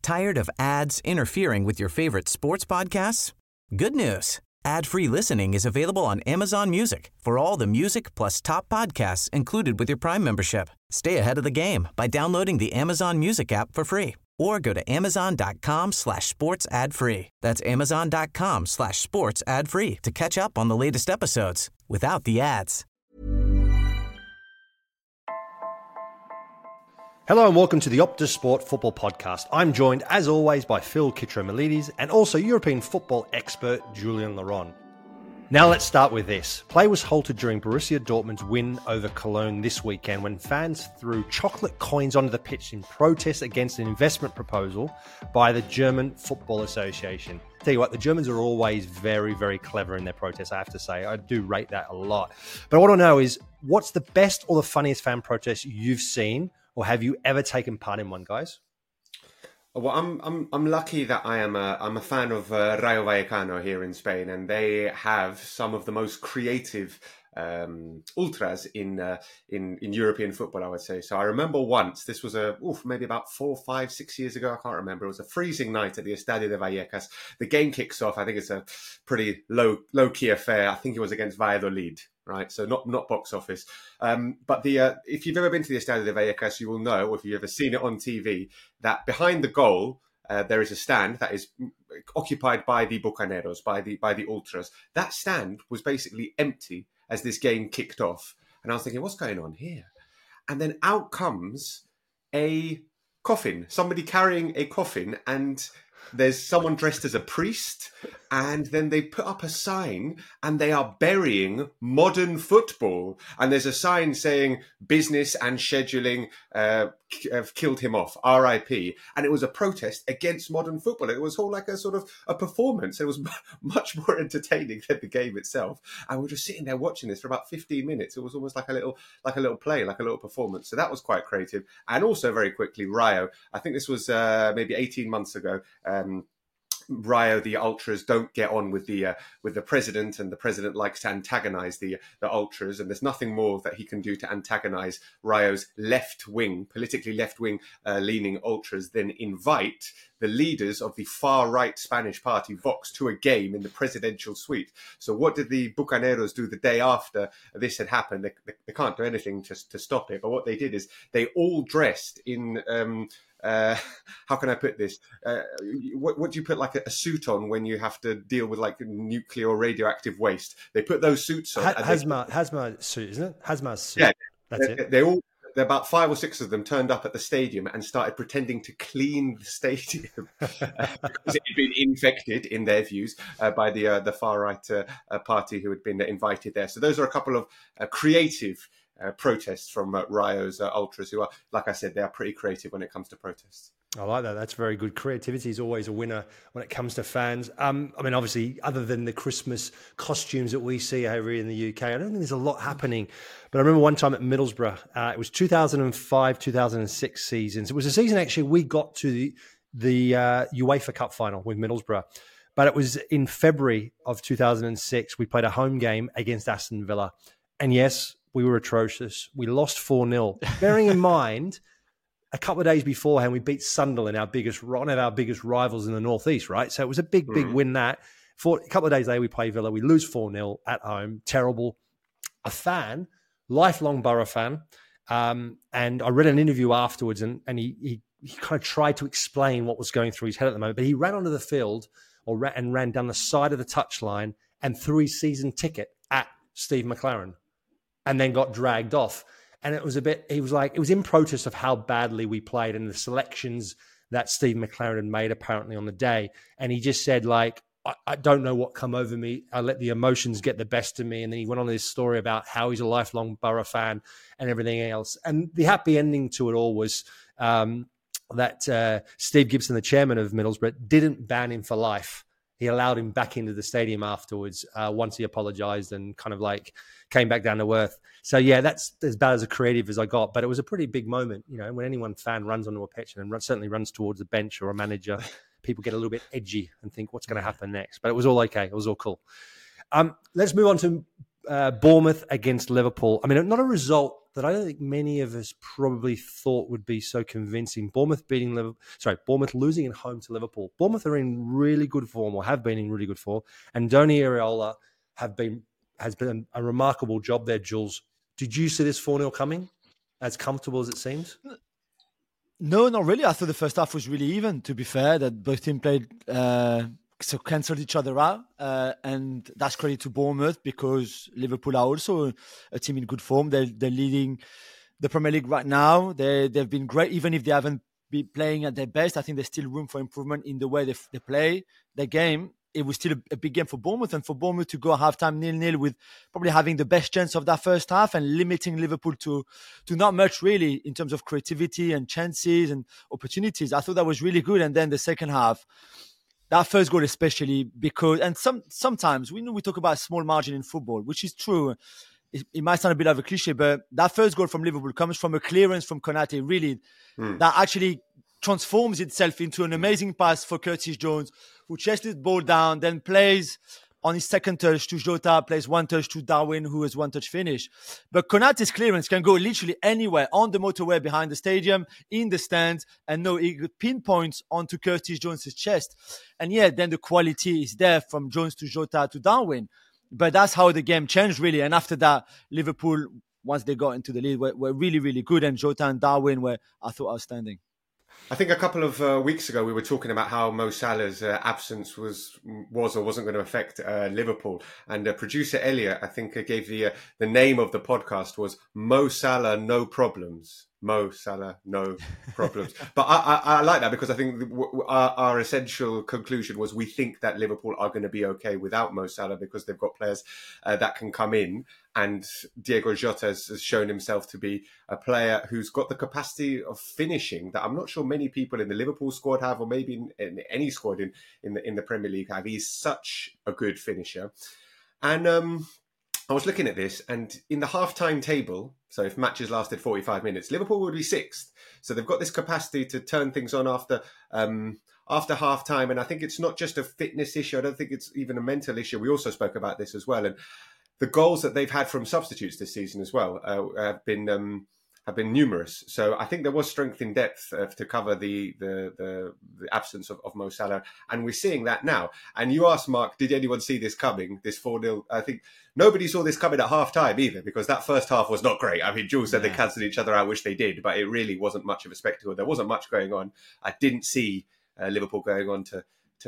Tired of ads interfering with your favorite sports podcasts? Good news. Ad-free listening is available on Amazon Music for all the music plus top podcasts included with your Prime membership. Stay ahead of the game by downloading the Amazon Music app for free or go to amazon.com/sports ad free. That's amazon.com/sports ad free to catch up on the latest episodes without the ads. Hello and welcome to the Optus Sport Football Podcast. I'm joined, as always, by Phil Kitro-Milides and also European football expert Julien Laurent. Now let's start with this. Play was halted during Borussia Dortmund's win over Cologne this weekend when fans threw chocolate coins onto the pitch in protest against an investment proposal by the German Football Association. Tell you what, the Germans are always very, very clever in their protests, I have to say. I do rate that a lot. But what I want to know is, what's the best or the funniest fan protest you've seen? Or have you ever taken part in one, guys? Well, I'm lucky that I'm a fan of Rayo Vallecano here in Spain, and they have some of the most creative ultras in European football, I would say. So I remember once, this was maybe about 4, 5, 6 years ago, I can't remember. It was a freezing night at the Estadio de Vallecas. The game kicks off. I think it's a pretty low key affair. I think it was against Valladolid. Right, so not box office, but if you've ever been to the Estadio de Vallecas, you will know, or if you've ever seen it on TV, that behind the goal there is a stand that is occupied by the Bucaneros, by the ultras. That stand was basically empty as this game kicked off, and I was thinking, what's going on here? And then out comes a coffin, somebody carrying a coffin, and there's someone dressed as a priest, and then they put up a sign and they are burying modern football. And there's a sign saying business and scheduling have killed him off, RIP. And it was a protest against modern football. It was all like a sort of a performance. It was much more entertaining than the game itself. And we were just sitting there watching this for about 15 minutes. It was almost like a little play, like a little performance. So that was quite creative. And also very quickly, Rayo, I think this was maybe 18 months ago, Rayo, the ultras don't get on with the president, and the president likes to antagonize the ultras, and there's nothing more that he can do to antagonize Rayo's politically left-wing leaning ultras than invite the leaders of the far-right Spanish party, Vox, to a game in the presidential suite. So what did the Bucaneros do the day after this had happened? They can't do anything to stop it, but what they did is they all dressed in... how can I put this? What do you put like a suit on when you have to deal with like nuclear or radioactive waste? They put those suits on. Hazmat suit, isn't it? Hazmat suit. Yeah, that's it. There about 5 or 6 of them turned up at the stadium and started pretending to clean the stadium because it had been infected, in their views, by the far right party who had been invited there. So those are a couple of creative protests from Rayo's ultras, who are, like I said, they are pretty creative when it comes to protests. I like that. That's very good. Creativity is always a winner when it comes to fans. I mean, obviously, other than the Christmas costumes that we see over here in the UK, I don't think there's a lot happening. But I remember one time at Middlesbrough, it was 2005, 2006 seasons. It was a season, actually, we got to the UEFA Cup final with Middlesbrough. But it was in February of 2006. We played a home game against Aston Villa. And yes, we were atrocious. We lost 4-0. Bearing in mind, a couple of days beforehand, we beat Sunderland, one of our biggest rivals in the Northeast, right? So it was a big win that. A couple of days later, we play Villa. We lose 4-0 at home. Terrible. A fan, lifelong Borough fan, and I read an interview afterwards, and he kind of tried to explain what was going through his head at the moment, but he ran onto the field and ran down the side of the touchline and threw his season ticket at Steve McLaren, and then got dragged off. And it was it was in protest of how badly we played and the selections that Steve McLaren had made apparently on the day. And he just said, like, I don't know what come over me. I let the emotions get the best of me. And then he went on this story about how he's a lifelong Borough fan and everything else. And the happy ending to it all was that Steve Gibson, the chairman of Middlesbrough, didn't ban him for life. He allowed him back into the stadium afterwards once he apologized and kind of like came back down to earth. So, yeah, that's as bad as a creative as I got. But it was a pretty big moment, you know, when anyone fan runs onto a pitch and certainly runs towards a bench or a manager, people get a little bit edgy and think, what's going to happen next? But it was all okay. It was all cool. Let's move on to Bournemouth against Liverpool. I mean, not a result that I don't think many of us probably thought would be so convincing. Bournemouth losing at home to Liverpool. Bournemouth are in really good form, or have been in really good form, and Donny Areola has been a remarkable job there, Jules. Did you see this 4-0 coming? As comfortable as it seems? No, not really. I thought the first half was really even, to be fair, that both teams played, so cancelled each other out. And that's credit to Bournemouth, because Liverpool are also a team in good form. They're leading the Premier League right now. They've been great, even if they haven't been playing at their best. I think there's still room for improvement in the way they play their game. It was still a big game for Bournemouth, and for Bournemouth to go halftime 0-0 with probably having the best chance of that first half and limiting Liverpool to not much really in terms of creativity and chances and opportunities. I thought that was really good. And then the second half, that first goal especially, because, and sometimes we talk about small margin in football, which is true. It might sound a bit of a cliche, but that first goal from Liverpool comes from a clearance from Konate, really, that actually transforms itself into an amazing pass for Curtis Jones, who chases the ball down, then plays on his second touch to Jota, plays one touch to Darwin, who has one touch finish. But Konate's clearance can go literally anywhere, on the motorway behind the stadium, in the stands, and no, it pinpoints onto Curtis Jones' chest. And yeah, then the quality is there from Jones to Jota to Darwin. But that's how the game changed, really. And after that, Liverpool, once they got into the lead, were really, really good. And Jota and Darwin were, I thought, outstanding. I think a couple of weeks ago we were talking about how Mo Salah's absence was or wasn't going to affect Liverpool, and producer Elliot, I think, gave the name of the podcast was Mo Salah No Problems. Mo Salah No Problems. But I like that, because I think our essential conclusion was we think that Liverpool are going to be okay without Mo Salah, because they've got players that can come in. And Diego Jota has shown himself to be a player who's got the capacity of finishing that I'm not sure many people in the Liverpool squad have, or maybe in any squad in the Premier League have. He's such a good finisher. And I was looking at this, and in the half-time table, so if matches lasted 45 minutes, Liverpool would be 6th. So they've got this capacity to turn things on after half-time. And I think it's not just a fitness issue. I don't think it's even a mental issue. We also spoke about this as well. And the goals that they've had from substitutes this season as well have been numerous. So I think there was strength in depth to cover the absence of Mo Salah, and we're seeing that now. And you asked, Mark, did anyone see this coming? This 4-0. I think nobody saw this coming at half time either, because that first half was not great. I mean, Jules said they cancelled each other out, which they did, but it really wasn't much of a spectacle. There wasn't much going on. I didn't see Liverpool going on to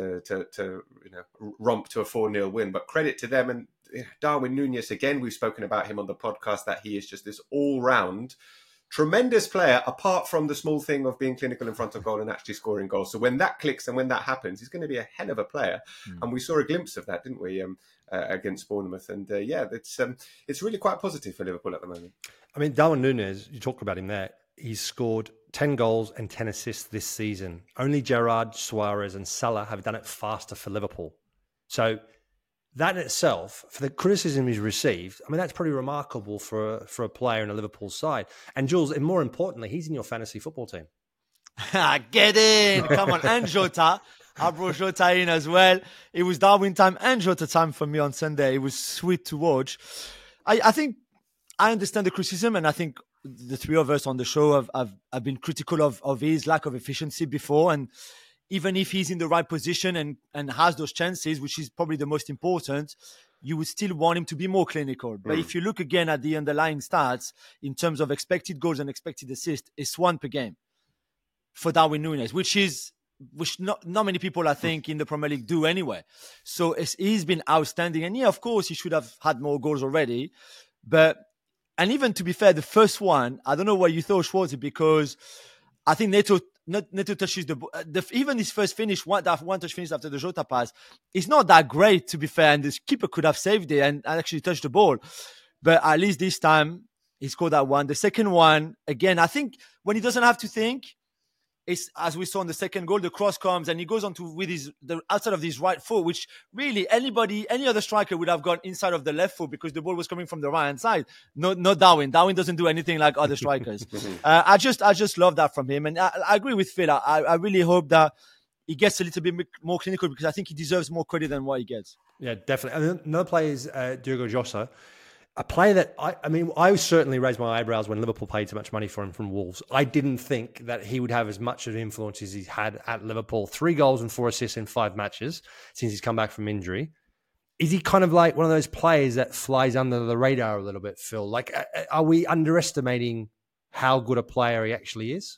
romp to a 4-0 win, but credit to them. And Darwin Núñez, again, we've spoken about him on the podcast, that he is just this all-round tremendous player, apart from the small thing of being clinical in front of goal and actually scoring goals. So when that clicks and when that happens, he's going to be a hell of a player. And we saw a glimpse of that, didn't we, against Bournemouth? And it's really quite positive for Liverpool at the moment. I mean, Darwin Núñez, you talked about him there. He's scored 10 goals and 10 assists this season. Only Gerrard, Suarez and Salah have done it faster for Liverpool. So that in itself, for the criticism he's received, I mean, that's pretty remarkable for a player in a Liverpool side. And Jules, and more importantly, he's in your fantasy football team. Get in! Come on, and Jota. I brought Jota in as well. It was Darwin time and Jota time for me on Sunday. It was sweet to watch. I think I understand the criticism, and I think the three of us on the show have been critical of his lack of efficiency before. And even if he's in the right position and has those chances, which is probably the most important, you would still want him to be more clinical. But if you look again at the underlying stats, in terms of expected goals and expected assists, it's 1 per game for Darwin Núñez, which not many people, I think, in the Premier League do anyway. So he's been outstanding. And yeah, of course, he should have had more goals already. And even to be fair, the first one, I don't know what you thought, Schwarzer, because I think Neto touches even his first finish, that one touch finish after the Jota pass, it's not that great, to be fair, and the keeper could have saved it and actually touched the ball. But at least this time, he scored that one. The second one, again, I think when he doesn't have to think, it's, as we saw in the second goal, the cross comes and he goes on with the outside of his right foot, which really any other striker would have gone inside of the left foot because the ball was coming from the right hand side. No Darwin. Darwin doesn't do anything like other strikers. I just love that from him. And I agree with Phil. I really hope that he gets a little bit more clinical, because I think he deserves more credit than what he gets. Yeah, definitely. Another player is Diogo Jota. a player that I certainly raised my eyebrows when Liverpool paid so much money for him from Wolves. I didn't think that he would have as much of an influence as he's had at Liverpool. 3 goals and 4 assists in 5 matches since he's come back from injury. Is he kind of like one of those players that flies under the radar a little bit, Phil? Like, are we underestimating how good a player he actually is?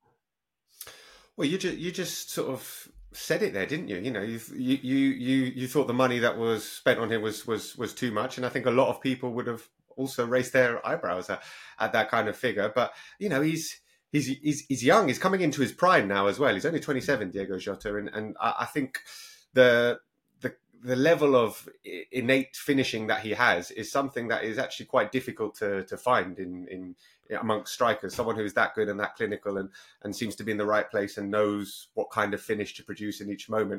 Well, you just sort of said it there, didn't you? You know, you thought the money that was spent on him was too much, and I think a lot of people would have also raised their eyebrows at that kind of figure. But you know, he's young. He's coming into his prime now as well. He's only 27, Diego Jota, and I think the level of innate finishing that he has is something that is actually quite difficult to find in amongst strikers. Someone who is that good and that clinical and seems to be in the right place and knows what kind of finish to produce in each moment.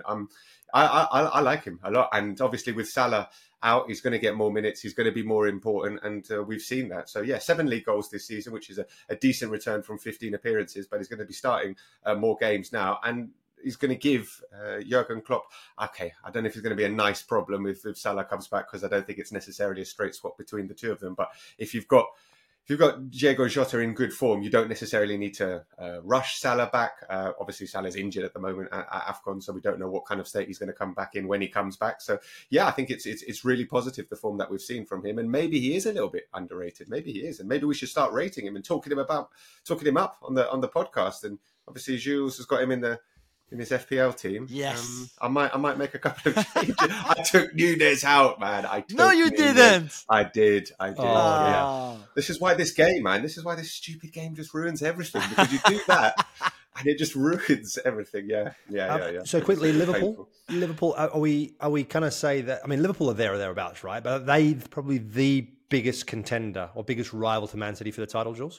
I like him a lot. And obviously with Salah out, he's going to get more minutes. He's going to be more important. And we've seen that. So yeah, 7 league goals this season, which is a decent return from 15 appearances, but he's going to be starting more games now. And he's going to give Jurgen Klopp, okay, I don't know if it's going to be a nice problem if Salah comes back, because I don't think it's necessarily a straight swap between the two of them. But if you've got Diego Jota in good form, you don't necessarily need to rush Salah back. Obviously, Salah's injured at the moment at AFCON, so we don't know what kind of state he's going to come back in when he comes back. So, yeah, I think it's really positive, the form that we've seen from him. And maybe he is a little bit underrated. Maybe he is. And maybe we should start rating him and talking him up on the podcast. And obviously, Jules has got him in his FPL team. Yes. I might make a couple of changes. I took Nunes out, man. No, you didn't. I did. Oh. Yeah. This is why this game, man. This is why this stupid game just ruins everything, because you do that and it just ruins everything. Yeah. So quickly, Liverpool. Are we kind of say that? I mean, Liverpool are there or thereabouts, right? But are they probably the biggest contender or biggest rival to Man City for the title, Jules?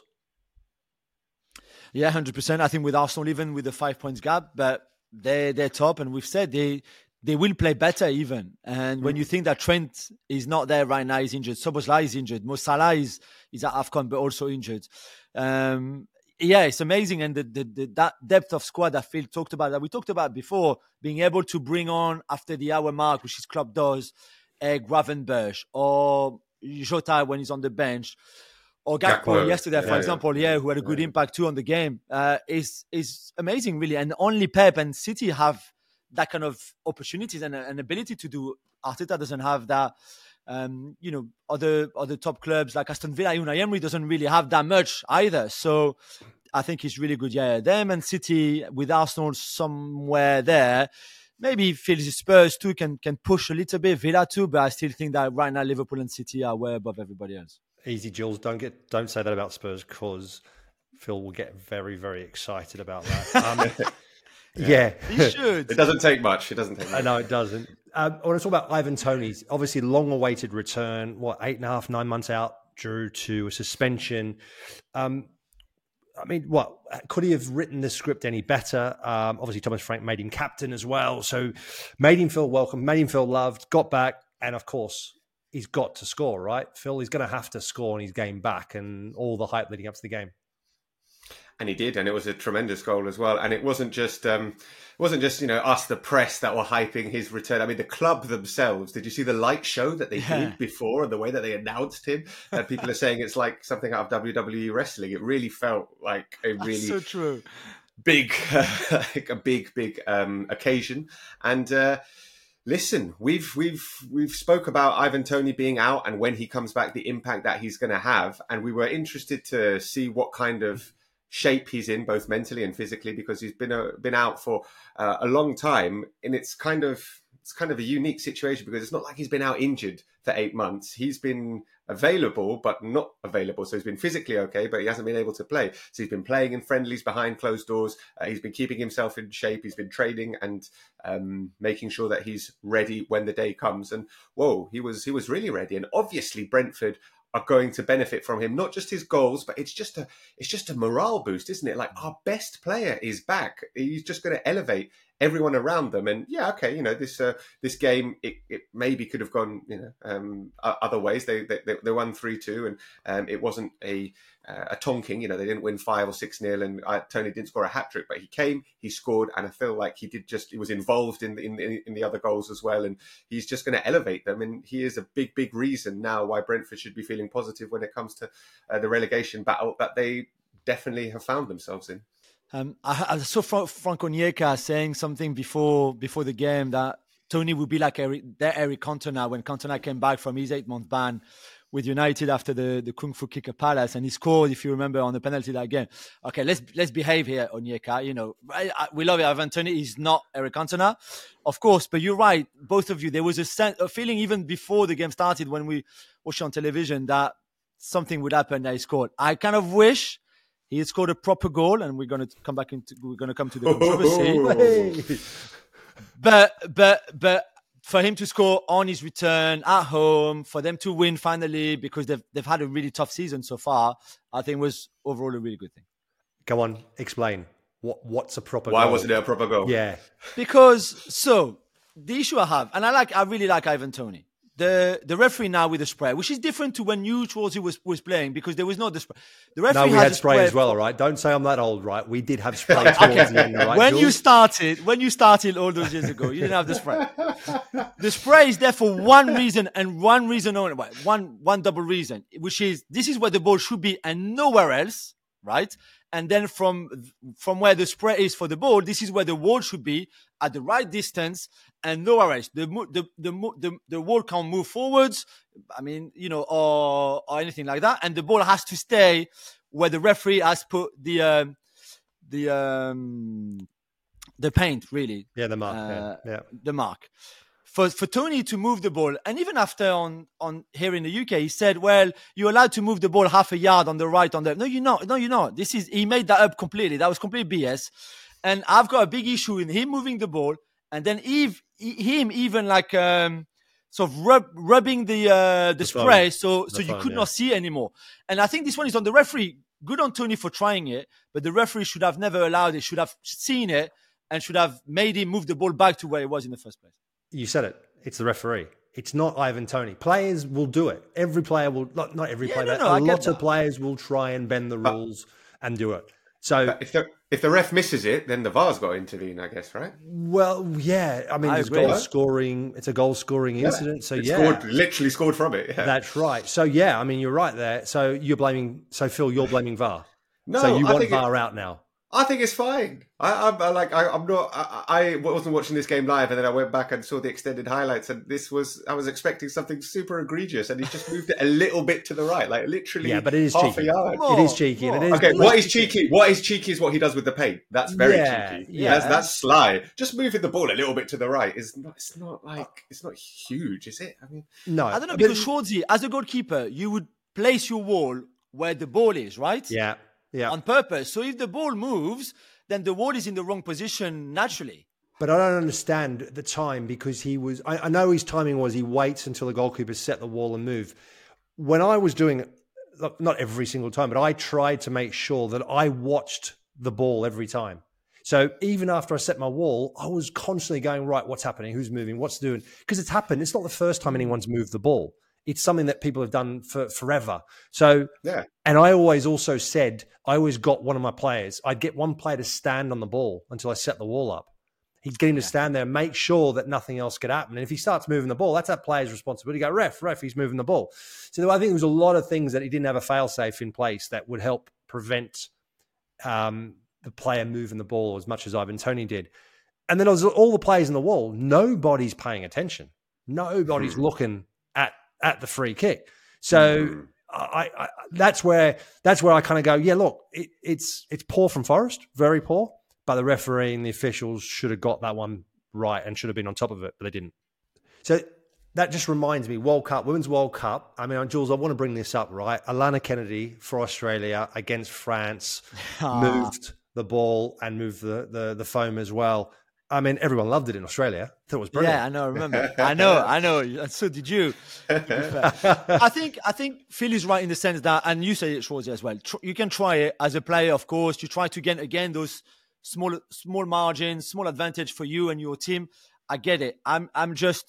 Yeah, 100%. I think with Arsenal, even with the 5 points gap, but they're top, and we've said they will play better even. And when you think that Trent is not there right now, he's injured. Szoboszlai is injured. Mo Salah is at AFCON, but also injured. Yeah, it's amazing. And that depth of squad that Phil talked about, that we talked about before, being able to bring on after the hour mark, which his club does, Gravenberch or Jota when he's on the bench, or Gakpo yesterday, for example, who had a good impact too on the game, is amazing, really. And only Pep and City have that kind of opportunities and an ability to do. Arteta doesn't have that. Other top clubs like Aston Villa, Unai Emery doesn't really have that much either. So I think he's really good. Yeah, them and City with Arsenal somewhere there. Maybe feels Spurs too can push a little bit, Villa too, but I still think that right now Liverpool and City are way above everybody else. Easy, Jules. Don't say that about Spurs, because Phil will get very, very excited about that. Yeah, he should. It doesn't take much. I know it doesn't. I want to talk about Ivan Toney's obviously long-awaited return. 8.5, 9 months out due to a suspension. I mean, what could he have written the script any better? Obviously, Thomas Frank made him captain as well, so made him feel welcome, made him feel loved. Got back, and of course, he's got to score, right? Phil, he's going to have to score on his game back, and all the hype leading up to the game. And he did, and it was a tremendous goal as well. And it wasn't just us, the press, that were hyping his return. I mean, the club themselves. Did you see the light show that they did before, and the way that they announced him? And people are saying it's like something out of WWE wrestling. It really felt like a really so true, big, like a big occasion. And listen, we've spoke about Ivan Toney being out, and when he comes back, the impact that he's going to have. And we were interested to see what kind of shape he's in, both mentally and physically, because he's been out for a long time, and it's kind of a unique situation, because it's not like he's been out injured for 8 months. He's been available but not available, so he's been physically okay, but he hasn't been able to play. So he's been playing in friendlies behind closed doors. He's been keeping himself in shape. He's been training and making sure that he's ready when the day comes. And he was really ready. And obviously Brentford are going to benefit from him, not just his goals, but it's just a morale boost, isn't it? Like, our best player is back. He's just going to elevate everyone around them. And yeah, okay, you know, this game it maybe could have gone, you know, other ways. They won 3-2, and it wasn't a tonking. You know, they didn't win 5 or 6-0, and Tony didn't score a hat trick, but he came, he scored, and I feel like he was involved in the other goals as well, and he's just going to elevate them. And he is a big reason now why Brentford should be feeling positive when it comes to the relegation battle that they definitely have found themselves in. I saw Frank Onyeka saying something before the game that Tony would be like Eric Cantona when Cantona came back from his 8-month ban with United after the Kung Fu kick at Palace, and he scored, if you remember, on the penalty that game. Okay, let's behave here, Onyeka. You know, we love Ivan Toney. He's not Eric Cantona, of course, but you're right, both of you. There was a feeling even before the game started when we watched on television that something would happen that he scored. I kind of wish he had scored a proper goal, and we're going to come to the controversy. But for him to score on his return at home, for them to win finally, because they've had a really tough season so far, I think was overall a really good thing. Go on, explain what's a proper goal? Why goal? wasn't it a proper goal? Yeah, because the issue I have, and I really like Ivan Toney. The referee now with the spray, which is different to when you, Schwarzy, was playing, because there was no the spray. The referee we had spray as well, right? Don't say I'm that old, right? We did have spray towards the end, right? When you started all those years ago, you didn't have the spray. The spray is there for one reason and one reason only. One double reason, which is this is where the ball should be and nowhere else, right? And then from where the spray is for the ball, this is where the wall should be at the right distance and nowhere else. The wall can't move forwards, I mean, you know, or anything like that. And the ball has to stay where the referee has put the paint, really. Yeah, the mark. The mark. For Toney to move the ball, and even after on here in the UK, he said, "Well, you're allowed to move the ball half a yard on the right, on the no, you're not. No, you're not. He made that up completely. That was complete BS." And I've got a big issue in him moving the ball, and then him even like sort of rubbing the spray, so you could not see it anymore. And I think this one is on the referee. Good on Toney for trying it, but the referee should have never allowed it. Should have seen it and should have made him move the ball back to where it was in the first place. You said it. It's the referee. It's not Ivan Toney. Players will do it. Every player will, not every player, but a lot of players will try and bend the rules and do it. So if the ref misses it, then the VAR's got to intervene, I guess, right? Well, yeah. I mean, it's a goal scoring incident. So literally scored from it. Yeah. That's right. So yeah, I mean, you're right there. So Phil, you're blaming VAR. No, so you want VAR out now. I think it's fine. I wasn't watching this game live, and then I went back and saw the extended highlights, and I was expecting something super egregious, and he just moved it a little bit to the right, like literally. Yeah, but it is half cheeky. A yard. It is cheeky. And it is okay, what is cheeky? What is cheeky is what he does with the paint. That's very cheeky. Yeah, that's sly. Just moving the ball a little bit to the right is not. It's not huge, is it? I mean, no, I don't know, because Schwarzy, as a goalkeeper, you would place your wall where the ball is, right? Yeah. Yeah. On purpose. So if the ball moves, then the wall is in the wrong position naturally. But I don't understand the time, because I know his timing was he waits until the goalkeeper set the wall and move. When I was doing it, not every single time, but I tried to make sure that I watched the ball every time. So even after I set my wall, I was constantly going, right, what's happening? Who's moving? What's doing? Because it's happened. It's not the first time anyone's moved the ball. It's something that people have done for forever. So, yeah. And I always also said, I always got one of my players. I'd get one player to stand on the ball until I set the wall up. He'd get him to stand there and make sure that nothing else could happen. And if he starts moving the ball, that's that player's responsibility. Go, ref, he's moving the ball. So I think there was a lot of things that he didn't have a fail-safe in place that would help prevent the player moving the ball as much as Ivan Toney did. And then all the players in the wall, nobody's paying attention. Nobody's looking at the free kick. So I that's where I kind of go, yeah, look, it's poor from Forest, very poor, but the referee and the officials should have got that one right and should have been on top of it, but they didn't. So that just reminds me, World Cup, Women's World Cup. I mean, Jules, I want to bring this up, right? Alana Kennedy for Australia against France moved the ball and moved the foam as well. I mean, everyone loved it in Australia. Thought it was brilliant. Yeah, I know. I remember. I know. And so did you. I think Phil is right in the sense that, and you say it, Schwarzy, as well. You can try it as a player, of course. You try to get again those small margins, small advantage for you and your team. I get it. I'm just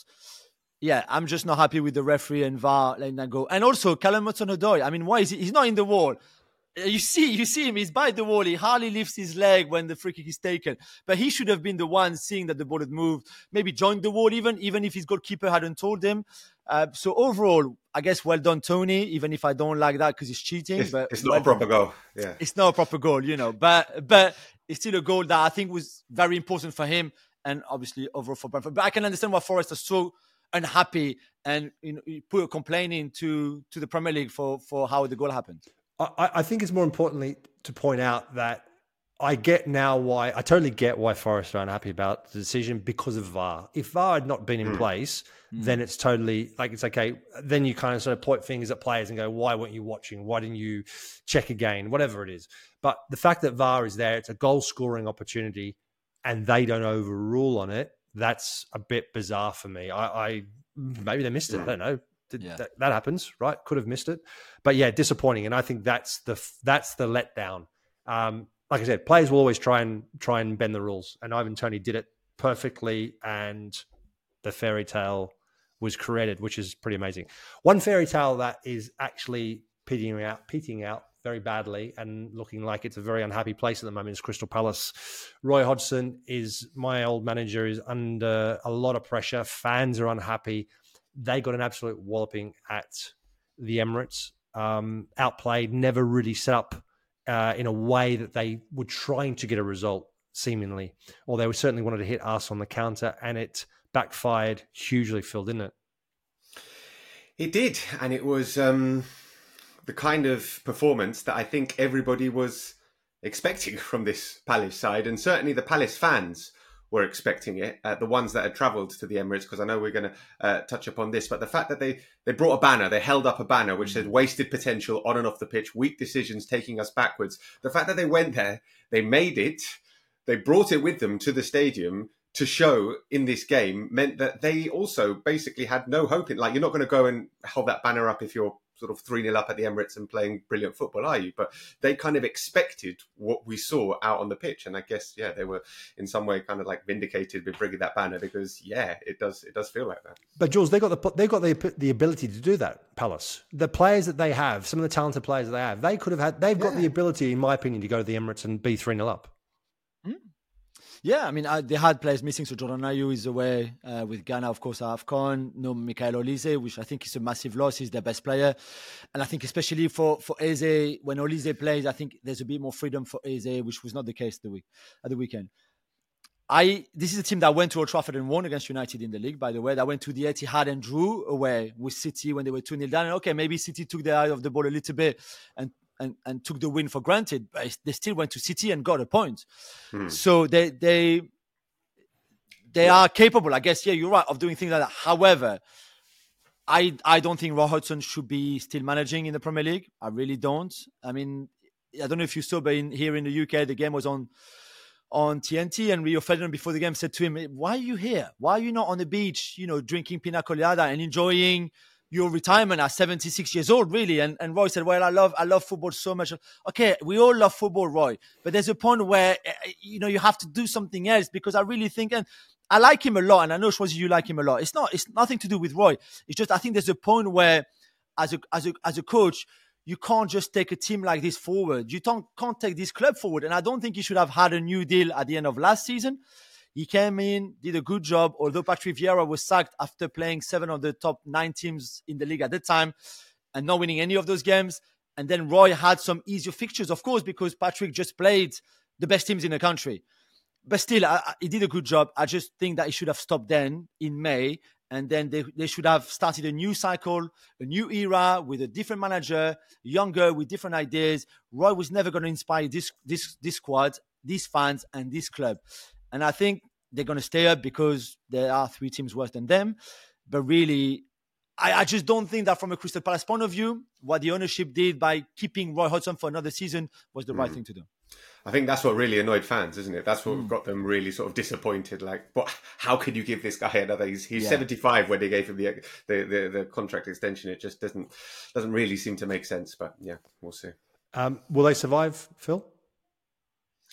not happy with the referee and VAR letting that go. And also Callum Hudson-Odoi. I mean, why is he's not in the wall? You see him, he's by the wall. He hardly lifts his leg when the free kick is taken. But he should have been the one seeing that the ball had moved, maybe joined the wall even if his goalkeeper hadn't told him. So overall, I guess well done, Tony, even if I don't like that because he's cheating. It's not a proper goal. Yeah, it's not a proper goal, but it's still a goal that I think was very important for him and obviously overall for Brentford. But I can understand why Forest are so unhappy and put a complaint into the Premier League for how the goal happened. I think it's more importantly to point out that I totally get why Forest are unhappy about the decision because of VAR. If VAR had not been in place, then it's totally it's okay. Then you kind of sort of point fingers at players and go, why weren't you watching? Why didn't you check again? Whatever it is. But the fact that VAR is there, it's a goal scoring opportunity and they don't overrule on it. That's a bit bizarre for me. I maybe they missed it. I don't know. That happens, right? Could have missed it, but yeah, disappointing. And I think that's the letdown. Like I said, players will always try and bend the rules, and Ivan Toney did it perfectly, and the fairy tale was created, which is pretty amazing. One fairy tale that is actually peaking out very badly and looking like it's a very unhappy place at the moment is Crystal Palace. Roy Hodgson my old manager, is under a lot of pressure. Fans are unhappy. They got an absolute walloping at the Emirates, outplayed, never really set up in a way that they were trying to get a result, seemingly. Or they certainly wanted to hit us on the counter, and it backfired hugely, Phil, didn't it? It did, and it was the kind of performance that I think everybody was expecting from this Palace side, and certainly the Palace fans were expecting it, the ones that had travelled to the Emirates, because I know we're going to touch upon this, but the fact that they brought a banner, they held up a banner which said wasted potential on and off the pitch, weak decisions taking us backwards. The fact that they went there, they made it, they brought it with them to the stadium to show in this game meant that they also basically had no hope in, you're not going to go and hold that banner up if you're sort of 3-0 up at the Emirates and playing brilliant football, are you? But they kind of expected what we saw out on the pitch. And I guess, they were in some way kind of vindicated with bringing that banner because, it does feel like that. But Jules, they got the ability to do that, Palace. The players that they have, some of the talented players that they have, they've got the ability, in my opinion, to go to the Emirates and be 3-0 up. Yeah, I mean, they had players missing. So Jordan Ayew is away with Ghana, of course, at AFCON. No Michael Olise, which I think is a massive loss. He's their best player. And I think especially for Eze, when Olise plays, I think there's a bit more freedom for Eze, which was not the case at the weekend. This is a team that went to Old Trafford and won against United in the league, by the way. That went to the Etihad and drew away with City when they were 2-0 down. And okay, maybe City took their eye off the ball a little bit and took the win for granted, but they still went to City and got a point. So they are capable, I guess, you're right, of doing things like that. However, I don't think Roy Hodgson should be still managing in the Premier League. I really don't. I mean, I don't know if you saw, but here in the UK, the game was on TNT, and Rio Ferdinand before the game said to him, why are you here? Why are you not on the beach, drinking pina colada and enjoying your retirement at 76 years old, really? And Roy said, well, I love football so much. Okay, we all love football, Roy, but there's a point where, you have to do something else, because I really think, and I like him a lot, and I know, Schwarzy, you like him a lot. It's nothing to do with Roy. It's just, I think there's a point where as a coach, you can't just take a team like this forward. You can't take this club forward. And I don't think he should have had a new deal at the end of last season. He came in, did a good job, although Patrick Vieira was sacked after playing 7 of the top 9 teams in the league at the time and not winning any of those games. And then Roy had some easier fixtures, of course, because Patrick just played the best teams in the country. But still, he did a good job. I just think that he should have stopped then in May. And then they should have started a new cycle, a new era with a different manager, younger, with different ideas. Roy was never going to inspire this squad, these fans, and this club. And I think they're going to stay up because there are 3 teams worse than them. But really, I just don't think that from a Crystal Palace point of view, what the ownership did by keeping Roy Hodgson for another season was the right thing to do. I think that's what really annoyed fans, isn't it? That's what got them really sort of disappointed. How could you give this guy another? He's 75 when they gave him the contract extension. It just doesn't really seem to make sense. But yeah, we'll see. Will they survive, Phil?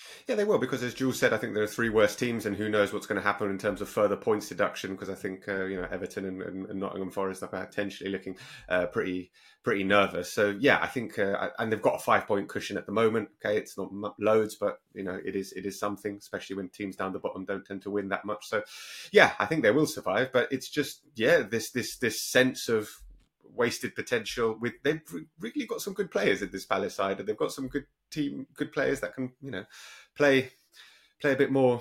Yeah, they will, because as Jules said, I think there are three worst teams, and who knows what's going to happen in terms of further points deduction, because I think Everton and Nottingham Forest are potentially looking pretty nervous. So yeah, I think and they've got a 5-point cushion at the moment. Okay, it's not loads, but it is something, especially when teams down the bottom don't tend to win that much. So yeah, I think they will survive, but it's just this sense of wasted potential. They've really got some good players in this Palace side, and they've got some good players that can play a bit more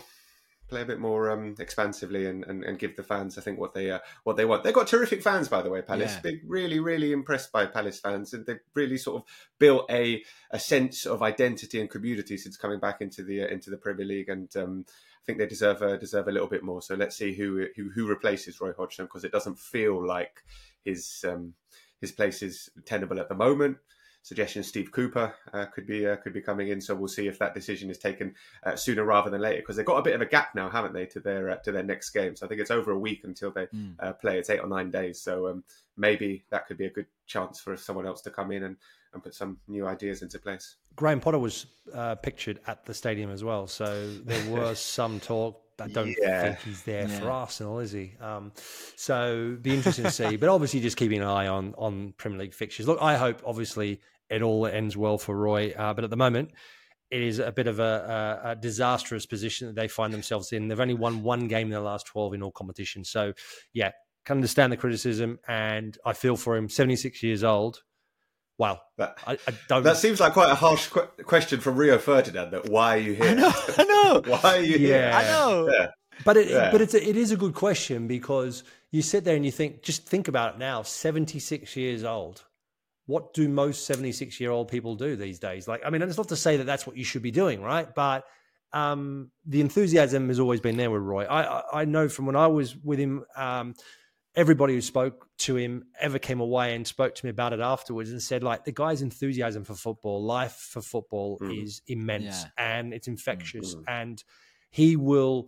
expansively and give the fans, I think, what they want. They've got terrific fans, by the way, Palace. Yeah. They're really impressed by Palace fans, and they've really sort of built a sense of identity and community since coming back into the Premier League, and I think they deserve a little bit more. So let's see who replaces Roy Hodgson, because it doesn't feel like his place is tenable at the moment. Suggestion Steve Cooper could be coming in, so we'll see if that decision is taken sooner rather than later, because they've got a bit of a gap now, haven't they, to their next game. So I think it's over a week until they play. It's 8 or 9 days, so maybe that could be a good chance for someone else to come in and put some new ideas into place. Graham Potter was pictured at the stadium as well, so there was some talk. I don't think he's there for Arsenal, is he? So be interesting to see. But obviously just keeping an eye on Premier League fixtures. Look, I hope obviously it all ends well for Roy. But at the moment, it is a bit of a disastrous position that they find themselves in. They've only won one game in their last 12 in all competitions. So yeah, can understand the criticism, and I feel for him. 76 years old. Wow. I don't... That seems like quite a harsh question from Rio Ferdinand. That why are you here? I know. Why are you here? I know. Yeah. But it is a good question, because you sit there and you think about it now. 76 years old. What do most 76-year-old people do these days? Like, I mean, it's not to say that that's what you should be doing, right? But the enthusiasm has always been there with Roy. I know from when I was with him. Everybody who spoke to him ever came away and spoke to me about it afterwards and said, like, the guy's enthusiasm for football, life for football is immense and it's infectious. And he'll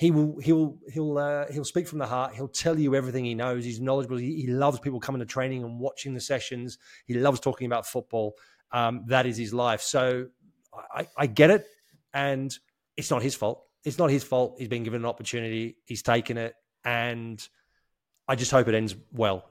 speak from the heart. He'll tell you everything he knows. He's knowledgeable. He loves people coming to training and watching the sessions. He loves talking about football. That is his life. So I get it. And it's not his fault. It's not his fault. He's been given an opportunity. He's taken it. And I just hope it ends well,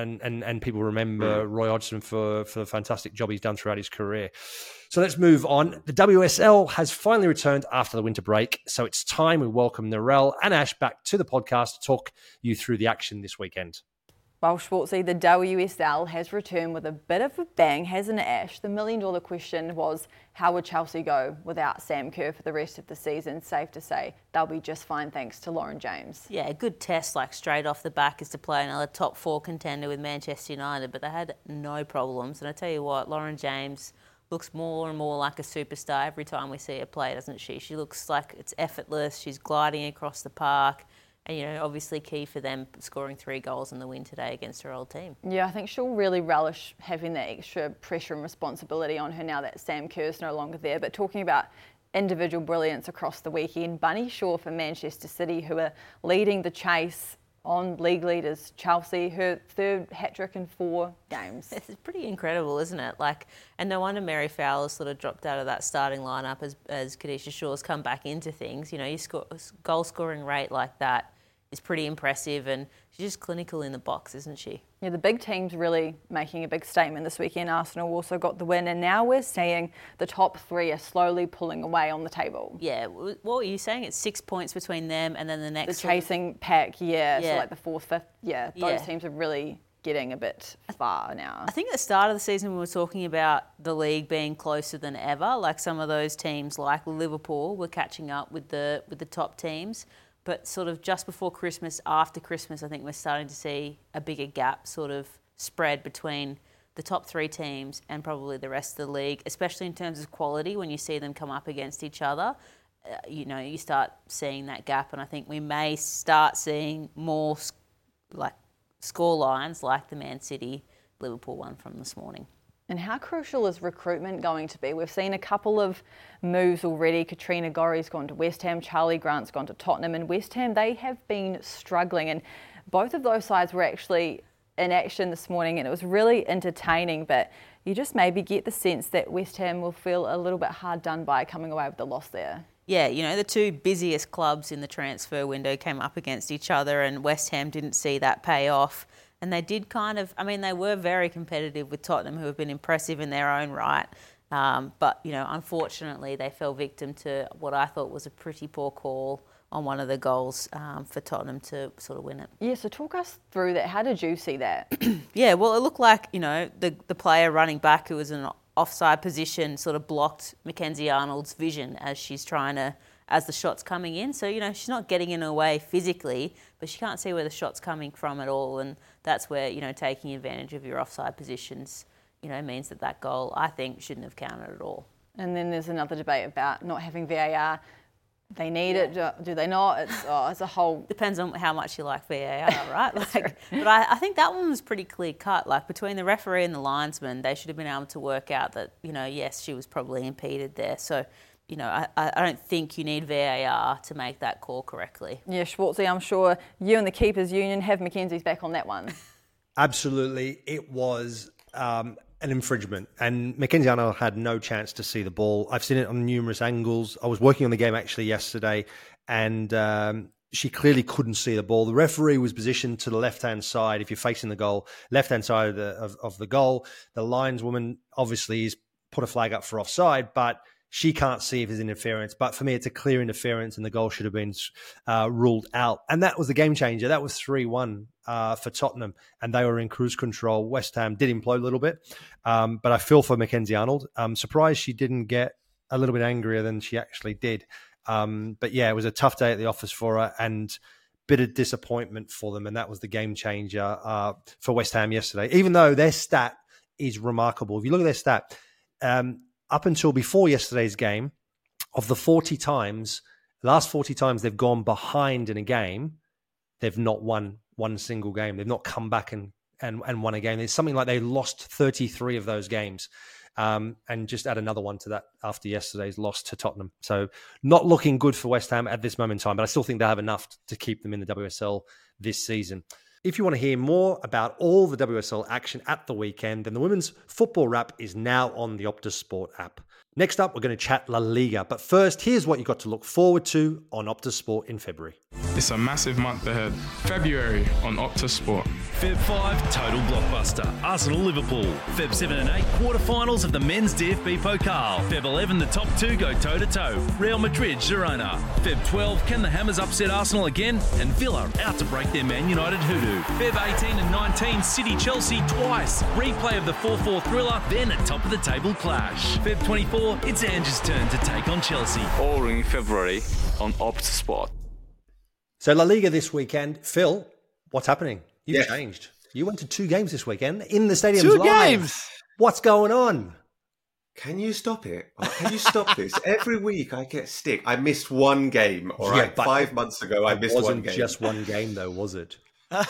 and people remember Roy Hodgson for the fantastic job he's done throughout his career. So let's move on. The WSL has finally returned after the winter break, so it's time we welcome Narelle and Ash back to the podcast to talk you through the action this weekend. Well, Schwartzy, the WSL has returned with a bit of a bang, hasn't it, Ash? The million-dollar question was, how would Chelsea go without Sam Kerr for the rest of the season? Safe to say they'll be just fine thanks to Lauren James. Yeah, a good test, like straight off the back, is to play another top 4 contender with Manchester United, but they had no problems. And I tell you what, Lauren James looks more and more like a superstar every time we see her play, doesn't she? She looks like it's effortless. She's gliding across the park. And, obviously key for them scoring 3 goals in the win today against her old team. Yeah, I think she'll really relish having that extra pressure and responsibility on her now that Sam Kerr's no longer there. But talking about individual brilliance across the weekend, Bunny Shaw for Manchester City, who are leading the chase on league leaders Chelsea, her 3rd hat-trick in 4 games. It's pretty incredible, isn't it? And no wonder Mary Fowler sort of dropped out of that starting lineup as Khadijah Shaw's come back into things. You score goal scoring rate like that is pretty impressive, and she's just clinical in the box, isn't she? Yeah, the big team's really making a big statement this weekend. Arsenal also got the win, and now we're seeing the top 3 are slowly pulling away on the table. Yeah, what were you saying? It's 6 points between them and then the next... The chasing pack, so like the 4th, 5th, those teams are really getting a bit far now. I think at the start of the season we were talking about the league being closer than ever, like some of those teams like Liverpool were catching up with the top teams. But sort of just before Christmas, after Christmas, I think we're starting to see a bigger gap sort of spread between the top 3 teams and probably the rest of the league, especially in terms of quality. When you see them come up against each other, you start seeing that gap. And I think we may start seeing more score lines like the Man City Liverpool one from this morning. And how crucial is recruitment going to be? We've seen a couple of moves already. Katrina Gorry's gone to West Ham, Charlie Grant's gone to Tottenham, and West Ham, they have been struggling. And both of those sides were actually in action this morning, and it was really entertaining. But, you just maybe get the sense that West Ham will feel a little bit hard done by coming away with the loss there. Yeah, the two busiest clubs in the transfer window came up against each other, and West Ham didn't see that pay off. And they did they were very competitive with Tottenham, who have been impressive in their own right. But, unfortunately, they fell victim to what I thought was a pretty poor call on one of the goals for Tottenham to sort of win it. Yeah, so talk us through that. How did you see that? Yeah, well, it looked like, the player running back who was in an offside position sort of blocked Mackenzie Arnold's vision as the shot's coming in. So, she's not getting in her way physically, but she can't see where the shot's coming from at all. And that's where, taking advantage of your offside positions, means that goal, I think, shouldn't have counted at all. And then there's another debate about not having VAR. They need it, do they not? It's a whole... Depends on how much you like VAR, right? But I think that one was pretty clear cut. Like, between the referee and the linesman, they should have been able to work out that, yes, she was probably impeded there. So, I don't think you need VAR to make that call correctly. Yeah, Schwartzy, I'm sure you and the Keepers Union have Mackenzie's back on that one. Absolutely. It was an infringement, and Mackenzie Arnold had no chance to see the ball. I've seen it on numerous angles. I was working on the game actually yesterday, and she clearly couldn't see the ball. The referee was positioned to the left-hand side. If you're facing the goal, left-hand side of the goal, the lineswoman obviously is put a flag up for offside, but she can't see if there's interference. But for me, it's a clear interference, and the goal should have been ruled out. And that was the game changer. That was 3-1 for Tottenham, and they were in cruise control. West Ham did implode a little bit, but I feel for Mackenzie Arnold. I'm surprised she didn't get a little bit angrier than she actually did. But yeah, it was a tough day at the office for her, and bit of disappointment for them, and that was the game changer for West Ham yesterday. Even though their stat is remarkable. If you look at their stat, up until before yesterday's game, of the 40 times, the last 40 times they've gone behind in a game, they've not won one single game. They've not come back and won a game. It's something like they lost 33 of those games, and just add another one to that after yesterday's loss to Tottenham. So not looking good for West Ham at this moment in time, but I still think they have enough to keep them in the WSL this season. If you want to hear more about all the WSL action at the weekend, then the Women's Football Wrap is now on the Optus Sport app. Next up, we're going to chat La Liga. But first, here's what you've got to look forward to on Optus Sport in February. It's a massive month ahead. February on Optus Sport. Feb 5, total blockbuster. Arsenal-Liverpool. Feb 7 and 8, quarterfinals of the Men's DFB Pokal. Feb 11, the top two go toe-to-toe. Real Madrid, Girona. Feb 12, can the Hammers upset Arsenal again? And Villa out to break their Man United hoodoo. Feb 18 and 19, City-Chelsea twice. Replay of the 4-4 thriller, then a top-of-the-table clash. Feb 24, it's Ange's turn to take on Chelsea. All in February on Optus Sport. So La Liga this weekend. Phil, what's happening? You've changed. You went to 2 games this weekend in the stadium. 2 games. What's going on? Can you stop it? Can you stop this? Every week I get stick. I missed one game. All right, 5 months ago I missed one game. It wasn't just one game, though, was it?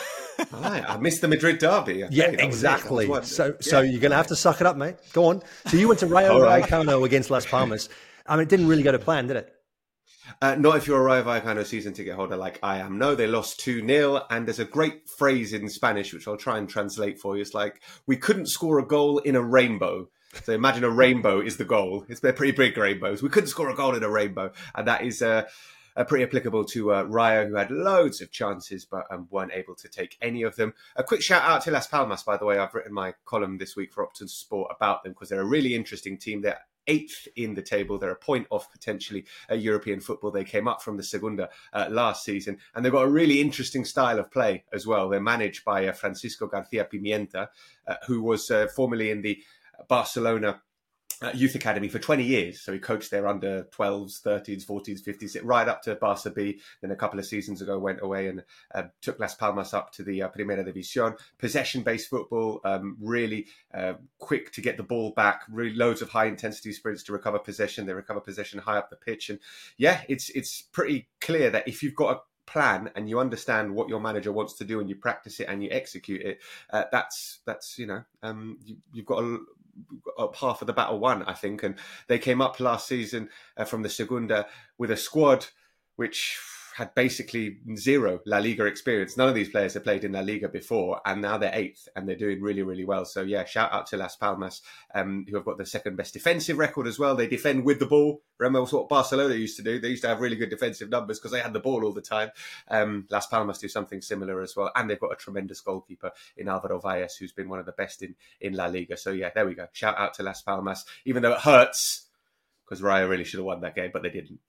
I missed the Madrid derby. Yeah, exactly. So you're going to have to suck it up, mate. Go on. So you went to Rayo Vallecano against Las Palmas. I mean, it didn't really go to plan, did it? Not if you're a Rayo Vallecano season ticket holder like I am. No, they lost 2-0, and there's a great phrase in Spanish, which I'll try and translate for you. It's like, we couldn't score a goal in a rainbow. So imagine a rainbow is the goal. They're pretty big rainbows. We couldn't score a goal in a rainbow. And that is pretty applicable to Rayo, who had loads of chances but weren't able to take any of them. A quick shout out to Las Palmas, by the way. I've written my column this week for Optus Sport about them because they're a really interesting team. They're 8th in the table. They're a point off potentially European football. They came up from the Segunda last season, and they've got a really interesting style of play as well. They're managed by Francisco Garcia Pimienta, who was formerly in the Barcelona youth academy for 20 years. So he coached there under 12s, 13s, 14s, 15s, right up to Barça B. Then a couple of seasons ago went away and took Las Palmas up to the Primera División. Possession-based football, really quick to get the ball back, really loads of high-intensity sprints to recover possession. They recover possession high up the pitch. And yeah, it's pretty clear that if you've got a plan and you understand what your manager wants to do and you practice it and you execute it, that's you've got half of the battle won, I think. And they came up last season from the Segunda with a squad which had basically zero La Liga experience. None of these players had played in La Liga before, and now they're 8th, and they're doing really, really well. So yeah, shout out to Las Palmas, who have got the second best defensive record as well. They defend with the ball. Remember what Barcelona used to do? They used to have really good defensive numbers because they had the ball all the time. Las Palmas do something similar as well, and they've got a tremendous goalkeeper in Álvaro Valles, who's been one of the best in La Liga. So yeah, there we go. Shout out to Las Palmas, even though it hurts because Rayo really should have won that game, but they didn't.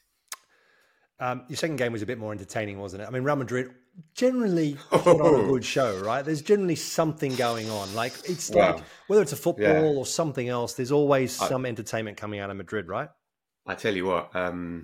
Your second game was a bit more entertaining, wasn't it? I mean, Real Madrid generally put on a good show, right? There's generally something going on. Like it's like whether it's a football or something else, there's always some entertainment coming out of Madrid, right? I tell you what,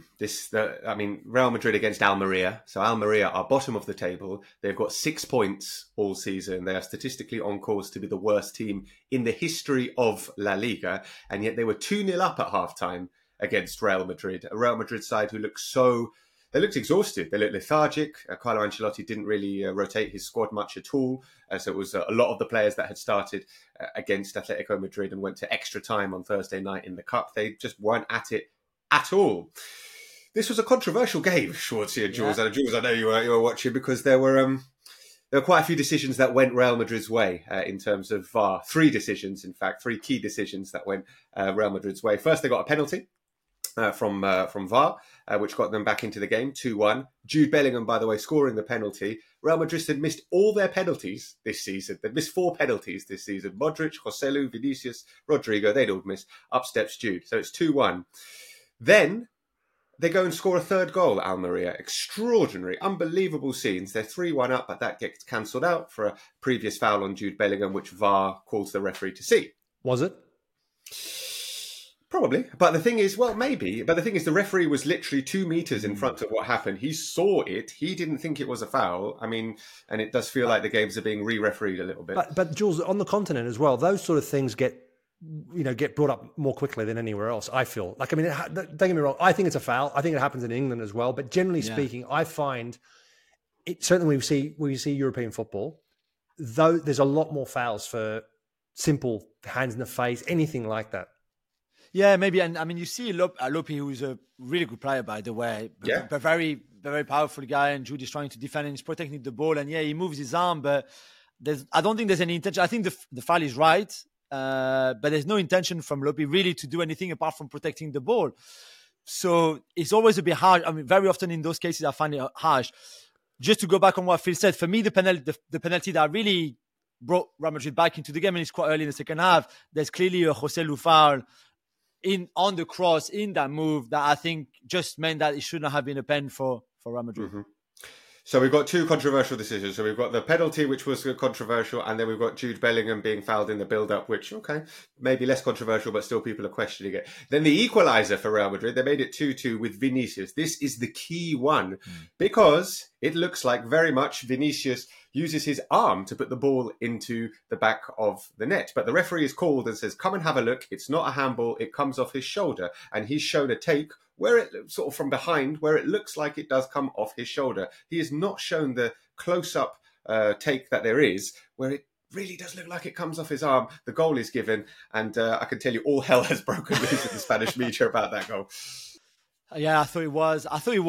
Real Madrid against Almeria. So Almeria are bottom of the table. They've got 6 points all season. They are statistically on course to be the worst team in the history of La Liga, and yet they were 2-0 up at halftime against Real Madrid. A Real Madrid side who they looked exhausted. They looked lethargic. Carlo Ancelotti didn't really rotate his squad much at all. So it was a lot of the players that had started against Atletico Madrid and went to extra time on Thursday night in the Cup. They just weren't at it at all. This was a controversial game, Schwartzy and Jules. And Jules, I know you were watching because there were quite a few decisions that went Real Madrid's way in terms of VAR. 3 decisions, in fact, 3 key decisions that went Real Madrid's way. First, they got a penalty from VAR, which got them back into the game, 2-1. Jude Bellingham, by the way, scoring the penalty. Real Madrid had missed all their penalties this season. They'd missed 4 penalties this season. Modric, Joselu, Vinicius, Rodrigo, they'd all missed. Up steps Jude. So it's 2-1. Then they go and score a third goal, Almeria. Extraordinary, unbelievable scenes. They're 3-1 up, but that gets cancelled out for a previous foul on Jude Bellingham, which VAR calls the referee to see. Was it? Probably. But the thing is, well, maybe. But the thing is, the referee was literally 2 meters in front of what happened. He saw it. He didn't think it was a foul. I mean, and it does feel like the games are being re-refereed a little bit. But Jules, on the continent as well, those sort of things get brought up more quickly than anywhere else, I feel. Like, I mean, don't get me wrong, I think it's a foul. I think it happens in England as well. But generally speaking, I find it, certainly we see European football, though there's a lot more fouls for simple hands in the face, anything like that. Yeah, maybe. And I mean, you see Lopi, who's a really good player, by the way, but very, very powerful guy. And Jude is trying to defend and he's protecting the ball. And yeah, he moves his arm, but I don't think there's any intention. I think the foul is right, but there's no intention from Lopi really to do anything apart from protecting the ball. So it's always a bit harsh. I mean, very often in those cases, I find it harsh. Just to go back on what Phil said, for me, the penalty that really brought Real Madrid back into the game, and it's quite early in the second half, there's clearly a Joselu foul on the cross in that move that I think just meant that it shouldn't have been a pen for Real Madrid. Mm-hmm. So we've got 2 controversial decisions. So we've got the penalty, which was controversial, and then we've got Jude Bellingham being fouled in the build-up, which, okay, maybe less controversial, but still people are questioning it. Then the equaliser for Real Madrid, they made it 2-2 with Vinicius. This is the key one because it looks like very much Vinicius uses his arm to put the ball into the back of the net. But the referee is called and says, come and have a look. It's not a handball. It comes off his shoulder. And he's shown a take where it sort of from behind, where it looks like it does come off his shoulder. He has not shown the close-up take that there is, where it really does look like it comes off his arm. The goal is given. And I can tell you all hell has broken loose in the Spanish media about that goal. Yeah, I thought it was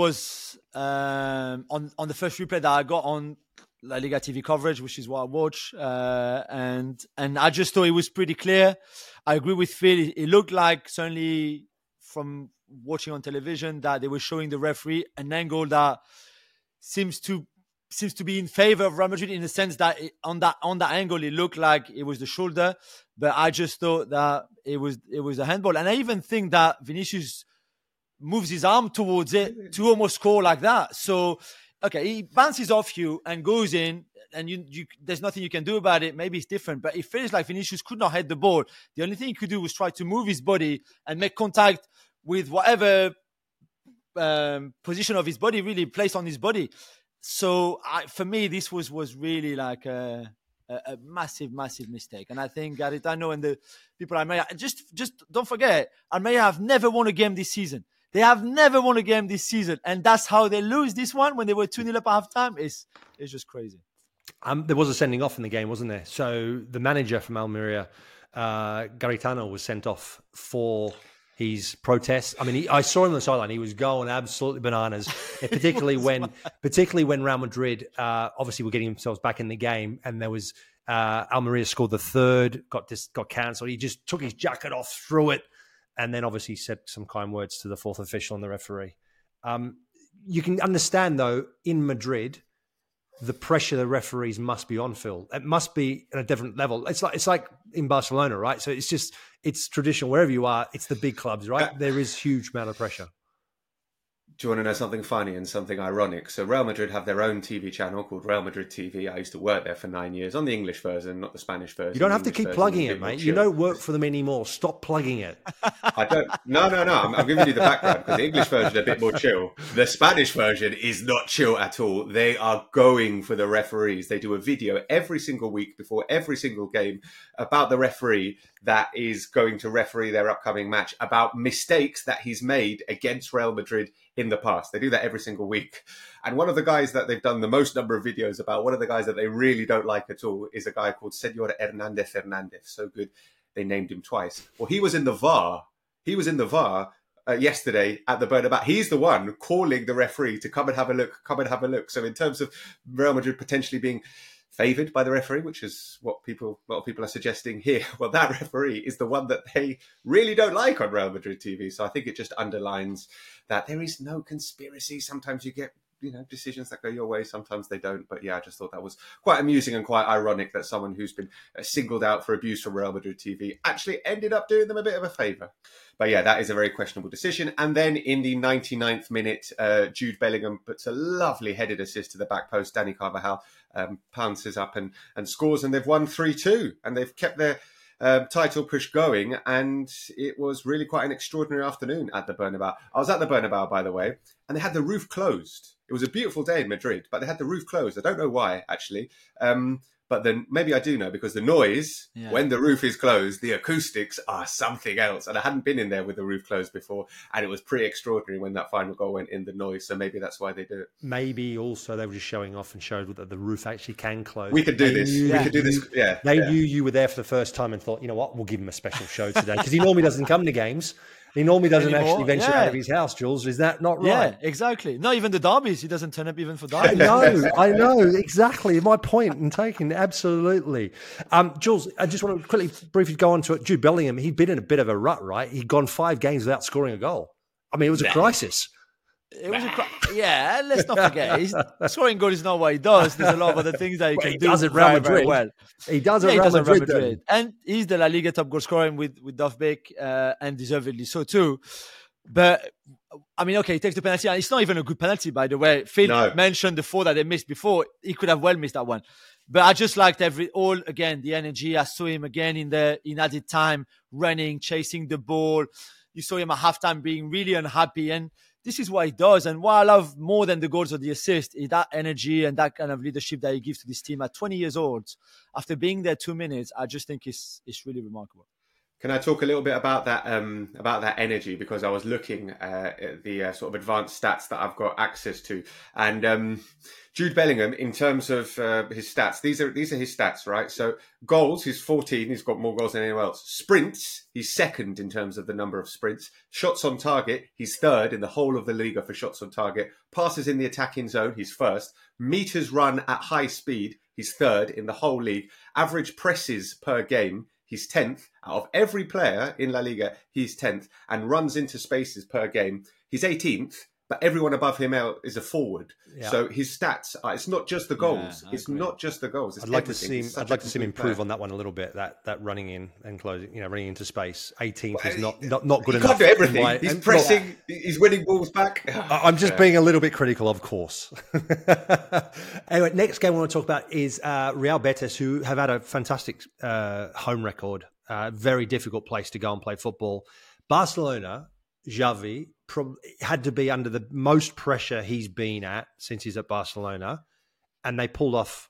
on the first replay that I got on La Liga TV coverage, which is what I watch, and I just thought it was pretty clear. I agree with Phil. It looked like, certainly from watching on television, that they were showing the referee an angle that seems to be in favor of Real Madrid, in the sense that on that angle it looked like it was the shoulder, but I just thought that it was a handball, and I even think that Vinicius moves his arm towards it to almost score like that. So, okay, he bounces off you and goes in, and you there's nothing you can do about it. Maybe it's different, but it feels like Vinicius could not hit the ball. The only thing he could do was try to move his body and make contact with whatever position of his body really placed on his body. So for me, this was really like a massive, massive mistake. And I think Garitano and the people at Almeria, just don't forget, Almeria have never won a game this season. They have never won a game this season. And that's how they lose this one when they were 2-0 up at halftime. It's just crazy. There was a sending off in the game, wasn't there? So the manager from Almeria, Garitano, was sent off for his protests. I mean, I saw him on the sideline. He was going absolutely bananas, particularly when Real Madrid obviously were getting themselves back in the game, and there was Almeria scored the third, got cancelled. He just took his jacket off, threw it, and then obviously said some kind words to the fourth official and the referee. You can understand, though, in Madrid, the pressure the referees must be on, Phil. It must be at a different level. It's like in Barcelona, right? So it's traditional. Wherever you are, it's the big clubs, right? There is huge amount of pressure. Do you want to know something funny and something ironic? So Real Madrid have their own TV channel called Real Madrid TV. I used to work there for 9 years on the English version, not the Spanish version. You don't have to keep plugging it, mate. You don't work for them anymore. Stop plugging it. I don't. No. I'm giving you the background because the English version is a bit more chill. The Spanish version is not chill at all. They are going for the referees. They do a video every single week before every single game about the referee that is going to referee their upcoming match, about mistakes that he's made against Real Madrid in the past. They do that every single week. And one of the guys that they've done the most number of videos about, one of the guys that they really don't like at all, is a guy called Senor Hernandez. So good, they named him twice. Well, he was in the VAR. Yesterday at the Bernabeu. He's the one calling the referee to come and have a look. So in terms of Real Madrid potentially being favoured by the referee, which is what a lot of people are suggesting here, well, that referee is the one that they really don't like on Real Madrid TV. So I think it just underlines that there is no conspiracy. Sometimes you get decisions that go your way, sometimes they don't. But yeah, I just thought that was quite amusing and quite ironic that someone who's been singled out for abuse from Real Madrid TV actually ended up doing them a bit of a favour. But yeah, that is a very questionable decision. And then in the 99th minute, Jude Bellingham puts a lovely headed assist to the back post. Dani Carvajal pounces up and scores, and they've won 3-2, and they've kept their title push going, and it was really quite an extraordinary afternoon at the Bernabeu. I was at the Bernabeu, by the way, and they had the roof closed. It was a beautiful day in Madrid, but they had the roof closed. I don't know why, actually. But then maybe I do know, because the noise, when the roof is closed, the acoustics are something else. And I hadn't been in there with the roof closed before, and it was pretty extraordinary when that final goal went in, the noise. So maybe that's why they do it. Maybe also they were just showing off and showed that the roof actually can close. We could do this. We could do this. Yeah. They knew you were there for the first time and thought, you know what, we'll give him a special show today. Because he normally doesn't come to games. He normally doesn't actually venture out of his house, Jules. Is that not right? Yeah, exactly. Not even the derbies. He doesn't turn up even for derbies. I know. Exactly. My point in taking. Absolutely. Jules, I just want to briefly go on to it. Jude Bellingham, he'd been in a bit of a rut, right? He'd gone 5 games without scoring a goal. I mean, it was a crisis. It was let's not forget. Scoring goal is not what he does. There's a lot of other things that he can do. Does it Real Madrid? Very well. He does it Real Madrid. And he's the La Liga top goal scorer with Dovbyk, and deservedly so too. But I mean, okay, he takes the penalty, and it's not even a good penalty, by the way. Phil mentioned the 4 that they missed before. He could have well missed that one. But I just liked the energy. I saw him again in added time, running, chasing the ball. You saw him at halftime being really unhappy, and this is what he does. And what I love more than the goals or the assist is that energy and that kind of leadership that he gives to this team at 20 years old. After being there 2 minutes, I just think it's really remarkable. Can I talk a little bit about that energy? Because I was looking at the sort of advanced stats that I've got access to, and Jude Bellingham, in terms of his stats, these are his stats, right? So goals, he's 14. He's got more goals than anyone else. Sprints, he's second in terms of the number of sprints. Shots on target, he's third in the whole of the Liga for shots on target. Passes in the attacking zone, he's first. Meters run at high speed, he's third in the whole league. Average presses per game, he's 10th. Out of every player in La Liga, he's 10th. And runs into spaces per game, he's 18th. But everyone above him is a forward. Yeah. So his stats it's not just the goals. It's not just the goals. It's I'd like to see him improve on that one a little bit. That running in and closing, running into space. 18th is not good enough. He can't do everything. He's pressing. He's winning balls back. I'm just being a little bit critical, of course. Anyway, next game I want to talk about is Real Betis, who have had a fantastic home record. Very difficult place to go and play football. Barcelona, Xavi had to be under the most pressure he's been at since he's at Barcelona, and they pulled off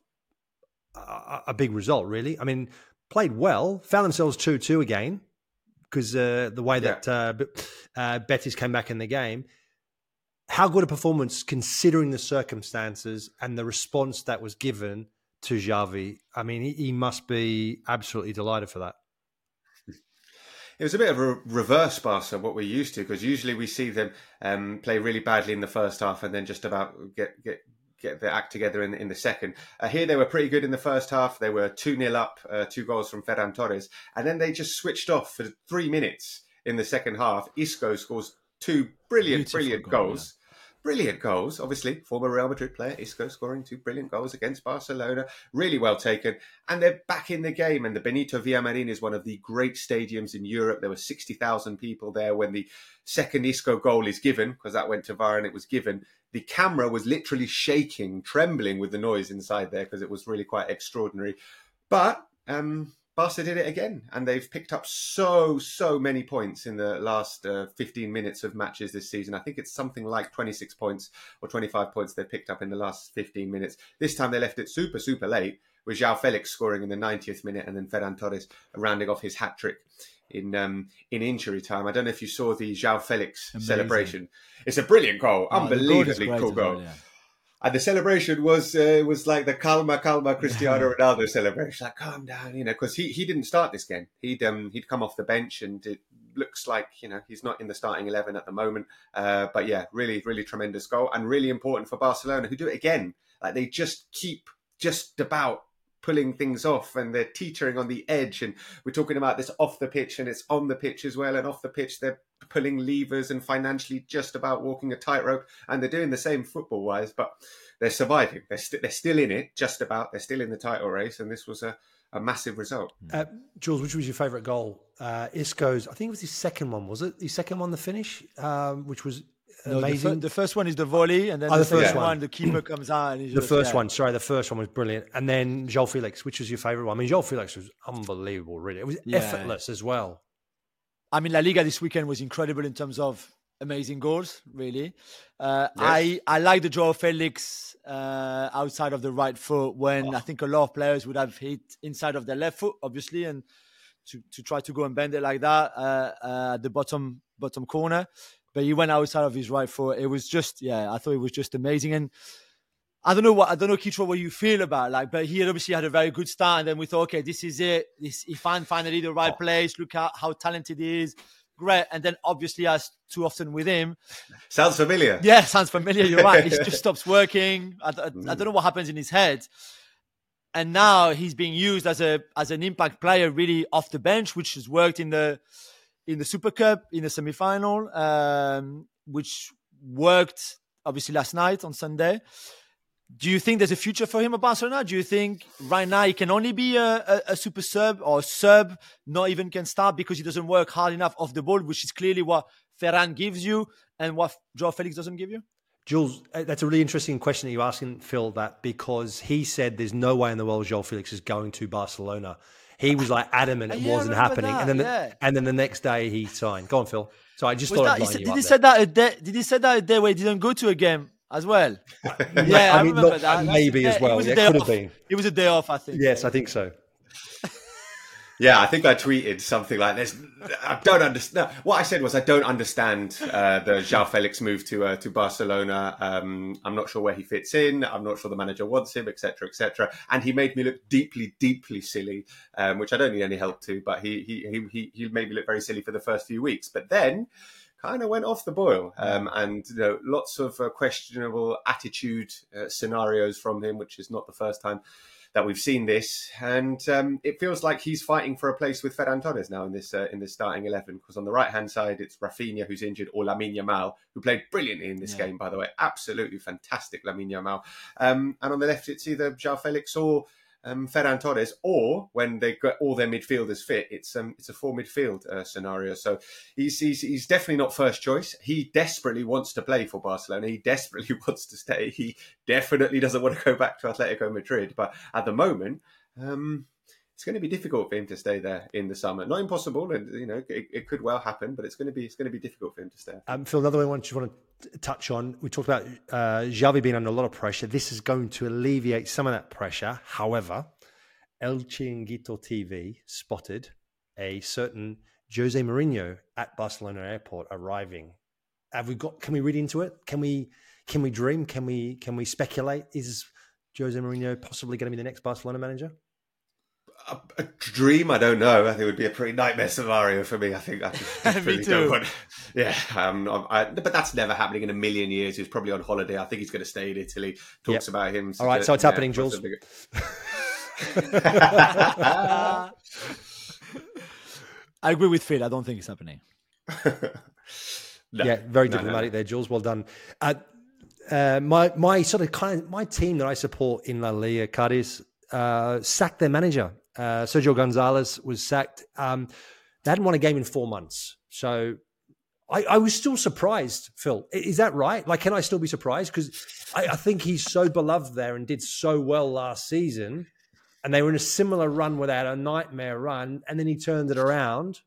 a big result, really. I mean, played well, found themselves 2-2 again, because the way that Betis came back in the game. How good a performance, considering the circumstances and the response that was given to Xavi. I mean, he must be absolutely delighted for that. It was a bit of a reverse Barca, what we're used to, because usually we see them play really badly in the first half and then just about get their act together in the second. Here they were pretty good in the first half. They were 2-0 up, 2 goals from Ferran Torres, and then they just switched off for 3 minutes in the second half. Isco scores 2 brilliant goals. Yeah. Brilliant goals, obviously. Former Real Madrid player, Isco, scoring 2 brilliant goals against Barcelona. Really well taken. And they're back in the game. And the Benito Villamarin is one of the great stadiums in Europe. There were 60,000 people there when the second Isco goal is given, because that went to VAR and it was given. The camera was literally shaking, trembling with the noise inside there, because it was really quite extraordinary. But Barca did it again, and they've picked up so many points in the last 15 minutes of matches this season. I think it's something like 26 points or 25 points they've picked up in the last 15 minutes. This time they left it super late, with João Felix scoring in the 90th minute and then Ferran Torres rounding off his hat-trick in injury time. I don't know if you saw the João Felix celebration. It's a brilliant goal, unbelievably cool goal. Well, yeah. And the celebration was like the calma Cristiano Ronaldo celebration, like calm down, because he didn't start this game. He'd come off the bench, and it looks like he's not in the starting 11 at the moment. But yeah, really tremendous goal, and really important for Barcelona, who do it again. Like they just keep just about pulling things off, and they're teetering on the edge. And we're talking about this off the pitch, and it's on the pitch as well. And off the pitch, they're pulling levers and financially just about walking a tightrope. And they're doing the same football-wise, but they're surviving. They're still in it, just about. They're still in the title race, and this was a massive result. Jules, which was your favourite goal? Isco's, I think it was his second one, was it? His second one, the finish, which was amazing. The first one is the volley, and then the second one, the keeper comes out. And the first one was brilliant. And then João Felix, which was your favourite one? I mean, João Felix was unbelievable, really. It was effortless as well. I mean, La Liga this weekend was incredible in terms of amazing goals, really. I like the João Felix outside of the right foot when I think a lot of players would have hit inside of their left foot, obviously, and to try to go and bend it like that at the bottom corner. But he went outside of his right foot. It was just, I thought it was just amazing. And I don't know, Kicho, what you feel about but he obviously had a very good start. And then we thought, okay, this is it. He found finally the right place. Look how talented he is. Great. And then obviously, as too often with him. Sounds familiar. Yeah, sounds familiar. You're right. It just stops working. I don't know what happens in his head. And now he's being used as an impact player, really off the bench, which has worked in the Super Cup, in the semi-final, which worked obviously last night on Sunday. Do you think there's a future for him at Barcelona? Do you think right now he can only be a super sub, or a sub not even can start because he doesn't work hard enough off the ball, which is clearly what Ferran gives you and what João Felix doesn't give you? Jules, that's a really interesting question that you're asking, Phil, that because he said there's no way in the world João Felix is going to Barcelona. He was like adamant it wasn't happening. And then the next day he signed. Go on, Phil. So I just thought I'd line you up. Did he say that a day where he didn't go to a game as well? Yeah, I remember that. Maybe as well. It could have been. It was a day off, I think. Yes, I think so. Yeah, I think I tweeted something like this. I don't understand. What I said was I don't understand the João Felix move to Barcelona. I'm not sure where he fits in. I'm not sure the manager wants him, etc., etc. And he made me look deeply, deeply silly, which I don't need any help to. But he made me look very silly for the first few weeks. But then kind of went off the boil, and lots of questionable attitude scenarios from him, which is not the first time that we've seen this, and it feels like he's fighting for a place with Ferran Torres now in this starting 11. Because on the right hand side, it's Rafinha who's injured, or Lamine Yamal, who played brilliantly in this game, by the way, absolutely fantastic, Lamine Yamal. And on the left, it's either João Felix or Ferran Torres, or when they got all their midfielders fit, it's a 4 midfield scenario. So he's definitely not first choice. He desperately wants to play for Barcelona. He desperately wants to stay. He definitely doesn't want to go back to Atletico Madrid. But at the moment, it's going to be difficult for him to stay there in the summer. Not impossible, and it could well happen, but it's going to be difficult for him to stay. Phil, another one I want to touch on. We talked about Xavi being under a lot of pressure. This is going to alleviate some of that pressure. However, El Chiringuito TV spotted a certain Jose Mourinho at Barcelona airport arriving. Can we read into it? Can we dream? Can we speculate? Is Jose Mourinho possibly going to be the next Barcelona manager? A dream? I don't know. I think it would be a pretty nightmare scenario for me. I think I just really don't want. Yeah, but that's never happening in a million years. He's probably on holiday. I think he's going to stay in Italy. Talks about him. All right, so it's happening, Jules. I agree with Phil. I don't think it's happening. Very diplomatic there, Jules. Well done. My team that I support in La Liga, Cadiz, sacked their manager. Sergio Gonzalez was sacked. They hadn't won a game in 4 months. So I was still surprised, Phil. Is that right? Like, can I still be surprised? Because I think he's so beloved there and did so well last season. And they were in a similar run where they had a nightmare run. And then he turned it around.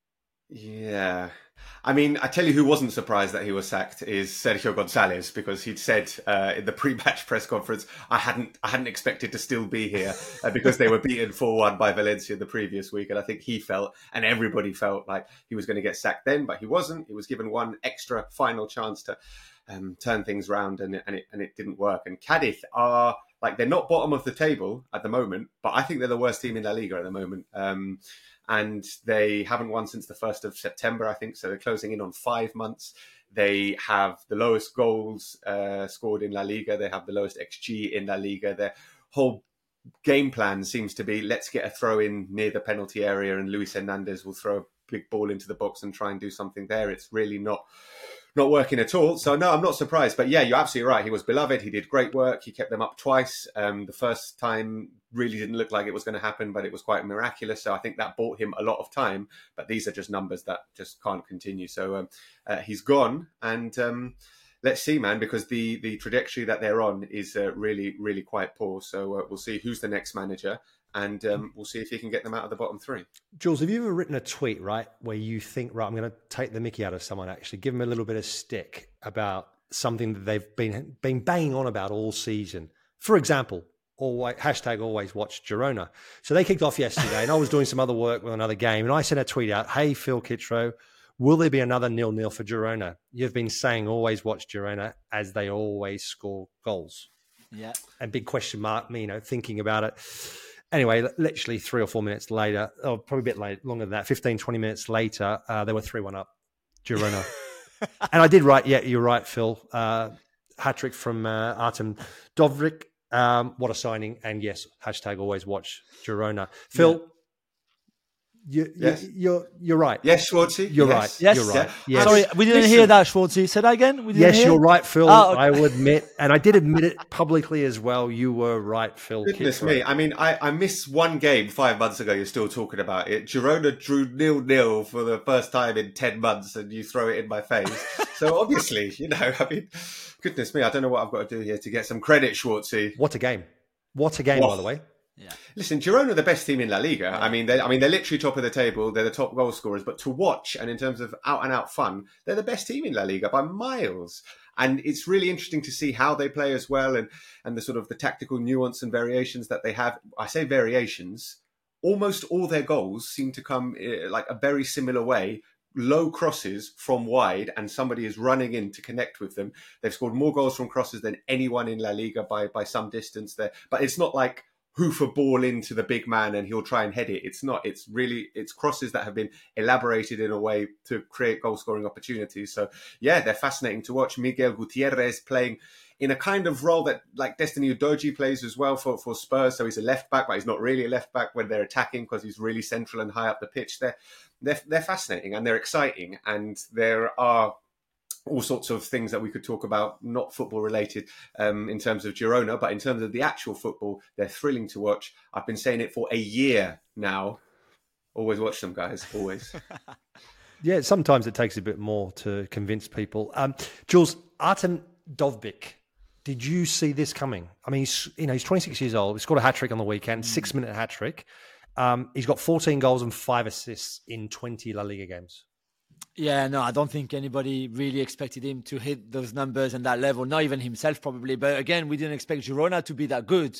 Yeah. I mean, I tell you who wasn't surprised that he was sacked is Sergio Gonzalez, because he'd said in the pre-match press conference, I hadn't expected to still be here because they were beaten 4-1 by Valencia the previous week. And I think he felt, and everybody felt, like he was going to get sacked then, but he wasn't. He was given one extra final chance to turn things around, and it didn't work. And Cadiz are, like, they're not bottom of the table at the moment, but I think they're the worst team in La Liga at the moment. And they haven't won since the 1st of September, I think. So they're closing in on 5 months. They have the lowest goals scored in La Liga. They have the lowest XG in La Liga. Their whole game plan seems to be, let's get a throw in near the penalty area and Luis Hernandez will throw a big ball into the box and try and do something there. It's really not working at all. So no, I'm not surprised. But yeah, you're absolutely right. He was beloved. He did great work. He kept them up twice. The first time really didn't look like it was going to happen, but it was quite miraculous. So I think that bought him a lot of time. But these are just numbers that just can't continue. So he's gone. And let's see, man, because the trajectory that they're on is really, really quite poor. So we'll see who's the next manager. And we'll see if he can get them out of the bottom 3. Jules, have you ever written a tweet, right, where you think, right, I'm going to take the mickey out of someone, actually, give them a little bit of stick about something that they've been banging on about all season? For example, always watch Girona. So they kicked off yesterday, and I was doing some other work with another game, and I sent a tweet out, hey, Phil Kittro, will there be another 0-0 for Girona? You've been saying always watch Girona as they always score goals. Yeah. And big question mark, me, thinking about it. Anyway, literally 3 or 4 minutes later, or probably a bit longer than that, 15, 20 minutes later, they were 3-1 up, Girona. And I did write, yeah, you're right, Phil. Hat-trick from Artem Dovbyk. What a signing. And yes, hashtag always watch Girona. Phil, you're right. Yes, Schwartzy. You're right. Yes. You're right. Yeah. Yes. Sorry, we didn't hear that, Schwartzy. Say that again. Yes, you're right, Phil. Oh, okay. I will admit, and I did admit it publicly as well. You were right, Phil. Goodness me. I mean, I missed one game 5 months ago. You're still talking about it. Girona drew 0-0 for the first time in 10 months, and you throw it in my face. So obviously, I mean, goodness me. I don't know what I've got to do here to get some credit, Schwartzy. What a game. What a game, by the way. Yeah. Listen, Girona are the best team in La Liga. Yeah. I mean, they're literally top of the table. They're the top goal scorers. But to watch, and in terms of out-and-out fun, they're the best team in La Liga by miles. And it's really interesting to see how they play as well, and the sort of the tactical nuance and variations that they have. I say variations. Almost all their goals seem to come like a very similar way. Low crosses from wide, and somebody is running in to connect with them. They've scored more goals from crosses than anyone in La Liga by some distance there. But it's not like hoof a ball into the big man and he'll try and head it. It's not. It's crosses that have been elaborated in a way to create goal scoring opportunities. So yeah, they're fascinating to watch. Miguel Gutierrez playing in a kind of role that like Destiny Udogie plays as well for Spurs. So he's a left back, but he's not really a left back when they're attacking because he's really central and high up the pitch. They're fascinating and they're exciting, and there are all sorts of things that we could talk about, not football related, in terms of Girona, but in terms of the actual football, they're thrilling to watch. I've been saying it for a year now. Always watch them, guys. Always. Yeah, sometimes it takes a bit more to convince people. Jules, Artem Dovbyk, did you see this coming? I mean, he's 26 years old. He scored a hat-trick on the weekend, 6-minute hat-trick. He's got 14 goals and 5 assists in 20 La Liga games. Yeah, no, I don't think anybody really expected him to hit those numbers and that level, not even himself probably. But again, we didn't expect Girona to be that good.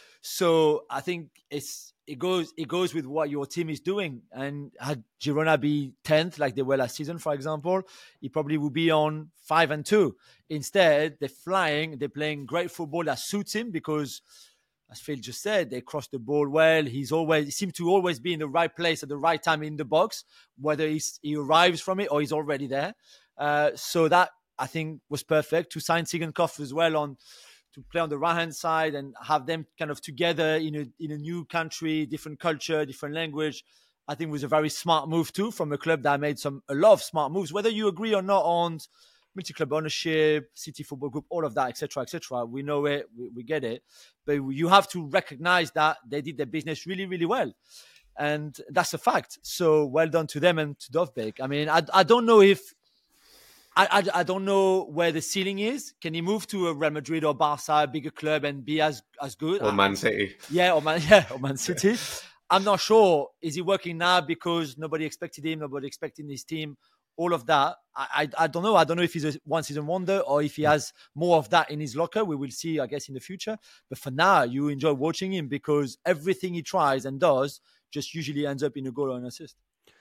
So I think it goes with what your team is doing. And had Girona be 10th like they were last season, for example, he probably would be on 5-2. Instead, they're flying, they're playing great football that suits him because as Phil just said, they cross the ball well. He seems to always be in the right place at the right time in the box, whether he arrives from it or he's already there. So that, I think, was perfect. To sign Sigankov as well to play on the right-hand side and have them kind of together in a new country, different culture, different language, I think was a very smart move too from a club that made a lot of smart moves. Whether you agree or not on multi-club ownership, City Football Group, all of that, etc., etc. We know it, we get it. But you have to recognize that they did their business really, really well. And that's a fact. So well done to them and to Dovbyk. I mean, I don't know if... I don't know where the ceiling is. Can he move to a Real Madrid or Barca, a bigger club, and be as good? Or Man City. Or Man City. I'm not sure. Is he working now because nobody expected him, nobody expected his team? All of that, I don't know. I don't know if he's a one-season wonder or if he has more of that in his locker. We will see, I guess, in the future. But for now, you enjoy watching him because everything he tries and does just usually ends up in a goal or an assist.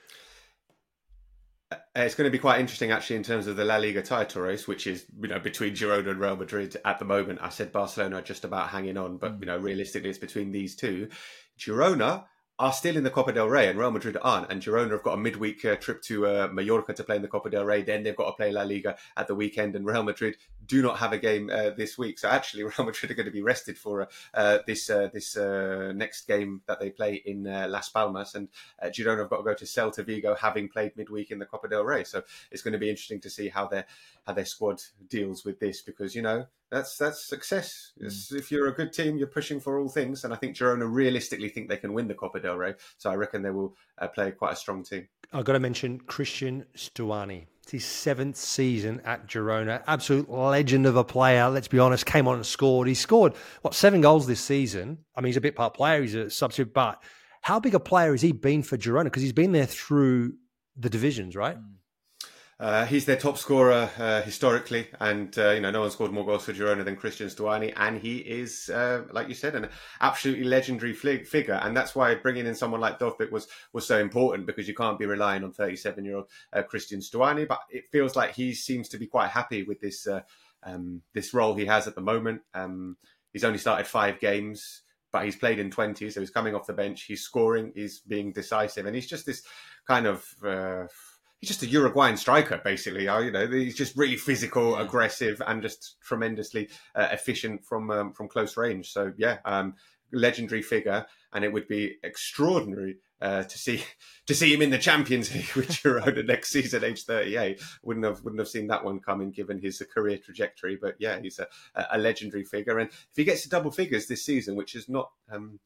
It's going to be quite interesting, actually, in terms of the La Liga title race, which is, between Girona and Real Madrid at the moment. I said Barcelona are just about hanging on, but, realistically, it's between these two. Girona are still in the Copa del Rey and Real Madrid aren't. And Girona have got a midweek trip to Mallorca to play in the Copa del Rey. Then they've got to play La Liga at the weekend. And Real Madrid do not have a game this week. So actually, Real Madrid are going to be rested for this next game that they play in Las Palmas. And Girona have got to go to Celta Vigo, having played midweek in the Copa del Rey. So it's going to be interesting to see how their squad deals with this because, that's success. If you're a good team, you're pushing for all things. And I think Girona realistically think they can win the Copa del Rey. So I reckon they will play quite a strong team. I've got to mention Christian Stuani. It's his 7th season at Girona. Absolute legend of a player. Let's be honest, came on and scored. He scored, 7 goals this season. I mean, he's a bit part player. He's a substitute. But how big a player has he been for Girona? Because he's been there through the divisions, right? He's their top scorer historically, and no one scored more goals for Girona than Christian Stuani, and he is, like you said, an absolutely legendary figure, and that's why bringing in someone like Dovbyk was so important because you can't be relying on 37-year-old Christian Stuani. But it feels like he seems to be quite happy with this role he has at the moment. He's only started 5 games, but he's played in 20, so he's coming off the bench. He's scoring, he's being decisive, and he's just this kind of. He's just a Uruguayan striker, basically. He's just really physical, aggressive, and just tremendously efficient from close range. So, legendary figure, and it would be extraordinary to see him in the Champions League with Girona next season, age 38. Wouldn't have seen that one coming, given his career trajectory. But yeah, he's a legendary figure, and if he gets to double figures this season, which is not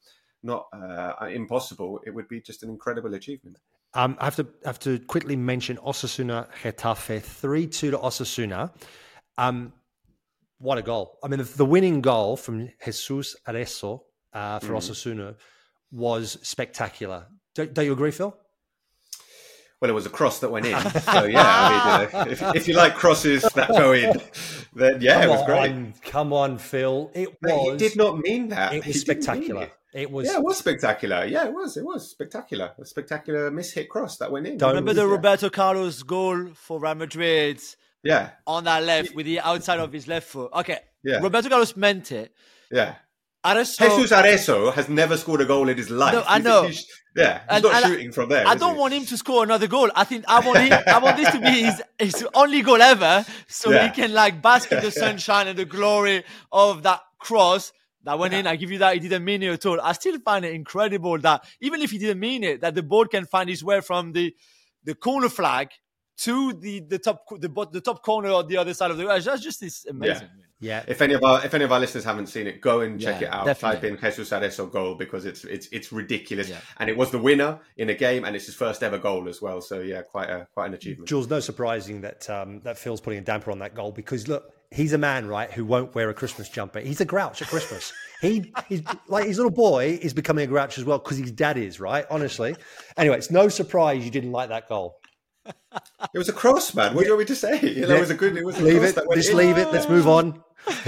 impossible, it would be just an incredible achievement. I have to quickly mention Osasuna Getafe 3-2 to Osasuna. What a goal! I mean, the winning goal from Jesus Areso for Osasuna was spectacular. Don't you agree, Phil? Well, it was a cross that went in. So yeah, I mean, if you like crosses that go in, then yeah, it was great. Come on, Phil. He did not mean that. It was spectacular. It was spectacular. Yeah, it was spectacular. A spectacular miss-hit cross that went in. Remember the Roberto Carlos goal for Real Madrid? Yeah. On that left with the outside of his left foot. Okay. Yeah. Roberto Carlos meant it. Yeah. Jesus Areso has never scored a goal in his life. No, I know. He's not shooting from there. I don't want him to score another goal. I want this to be his only goal ever, so he can bask in the sunshine and the glory of that cross that went in. I give you that. He didn't mean it at all. I still find it incredible that even if he didn't mean it, that the ball can find its way from the corner flag to the top corner or the other side of the edge. That's just amazing. Yeah. If any of our listeners haven't seen it, go and check it out. Definitely. Type in Jesus Areso goal because it's ridiculous, and it was the winner in a game, and it's his first ever goal as well. So yeah, quite an achievement. Jules, no surprising that that Phil's putting a damper on that goal because look, he's a man, right, who won't wear a Christmas jumper. He's a grouch at Christmas. He's like his little boy is becoming a grouch as well because his dad is, right. Honestly, anyway, it's no surprise you didn't like that goal. It was a cross, man. What do you want me to say? It was a good. It was a leave cross it. That went Just in. leave it. Let's move on.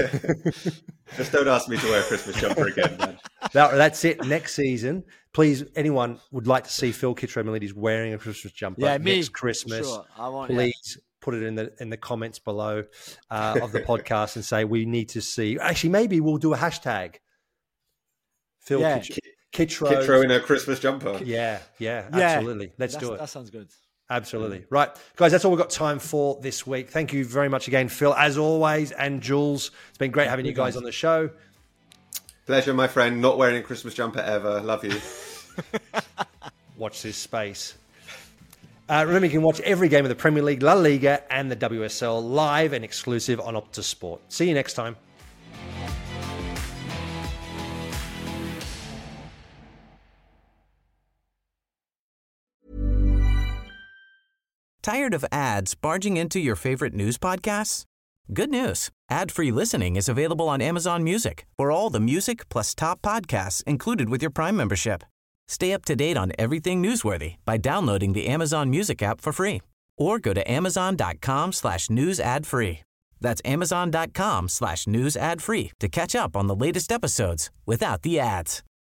Just don't ask me to wear a Christmas jumper again, man. That's it. Next season, please. Anyone would like to see Phil Kitromilides wearing a Christmas jumper next Christmas? Sure. I want. Please put it in the comments below of the podcast and say we need to see. Actually, maybe we'll do a hashtag. Phil Yeah. Kittro. in a Christmas jumper. Yeah, absolutely. Let's do it. That sounds good. Absolutely. Right. Guys, that's all we've got time for this week. Thank you very much again, Phil, as always, and Jules. It's been great having you guys on the show. Pleasure, my friend. Not wearing a Christmas jumper ever. Love you. Watch this space. Remember, you can watch every game of the Premier League, La Liga, and the WSL live and exclusive on Optus Sport. See you next time. Tired of ads barging into your favorite news podcasts? Good news. Ad-free listening is available on Amazon Music for all the music plus top podcasts included with your Prime membership. Stay up to date on everything newsworthy by downloading the Amazon Music app for free or go to amazon.com/news ad free. That's amazon.com/news ad free to catch up on the latest episodes without the ads.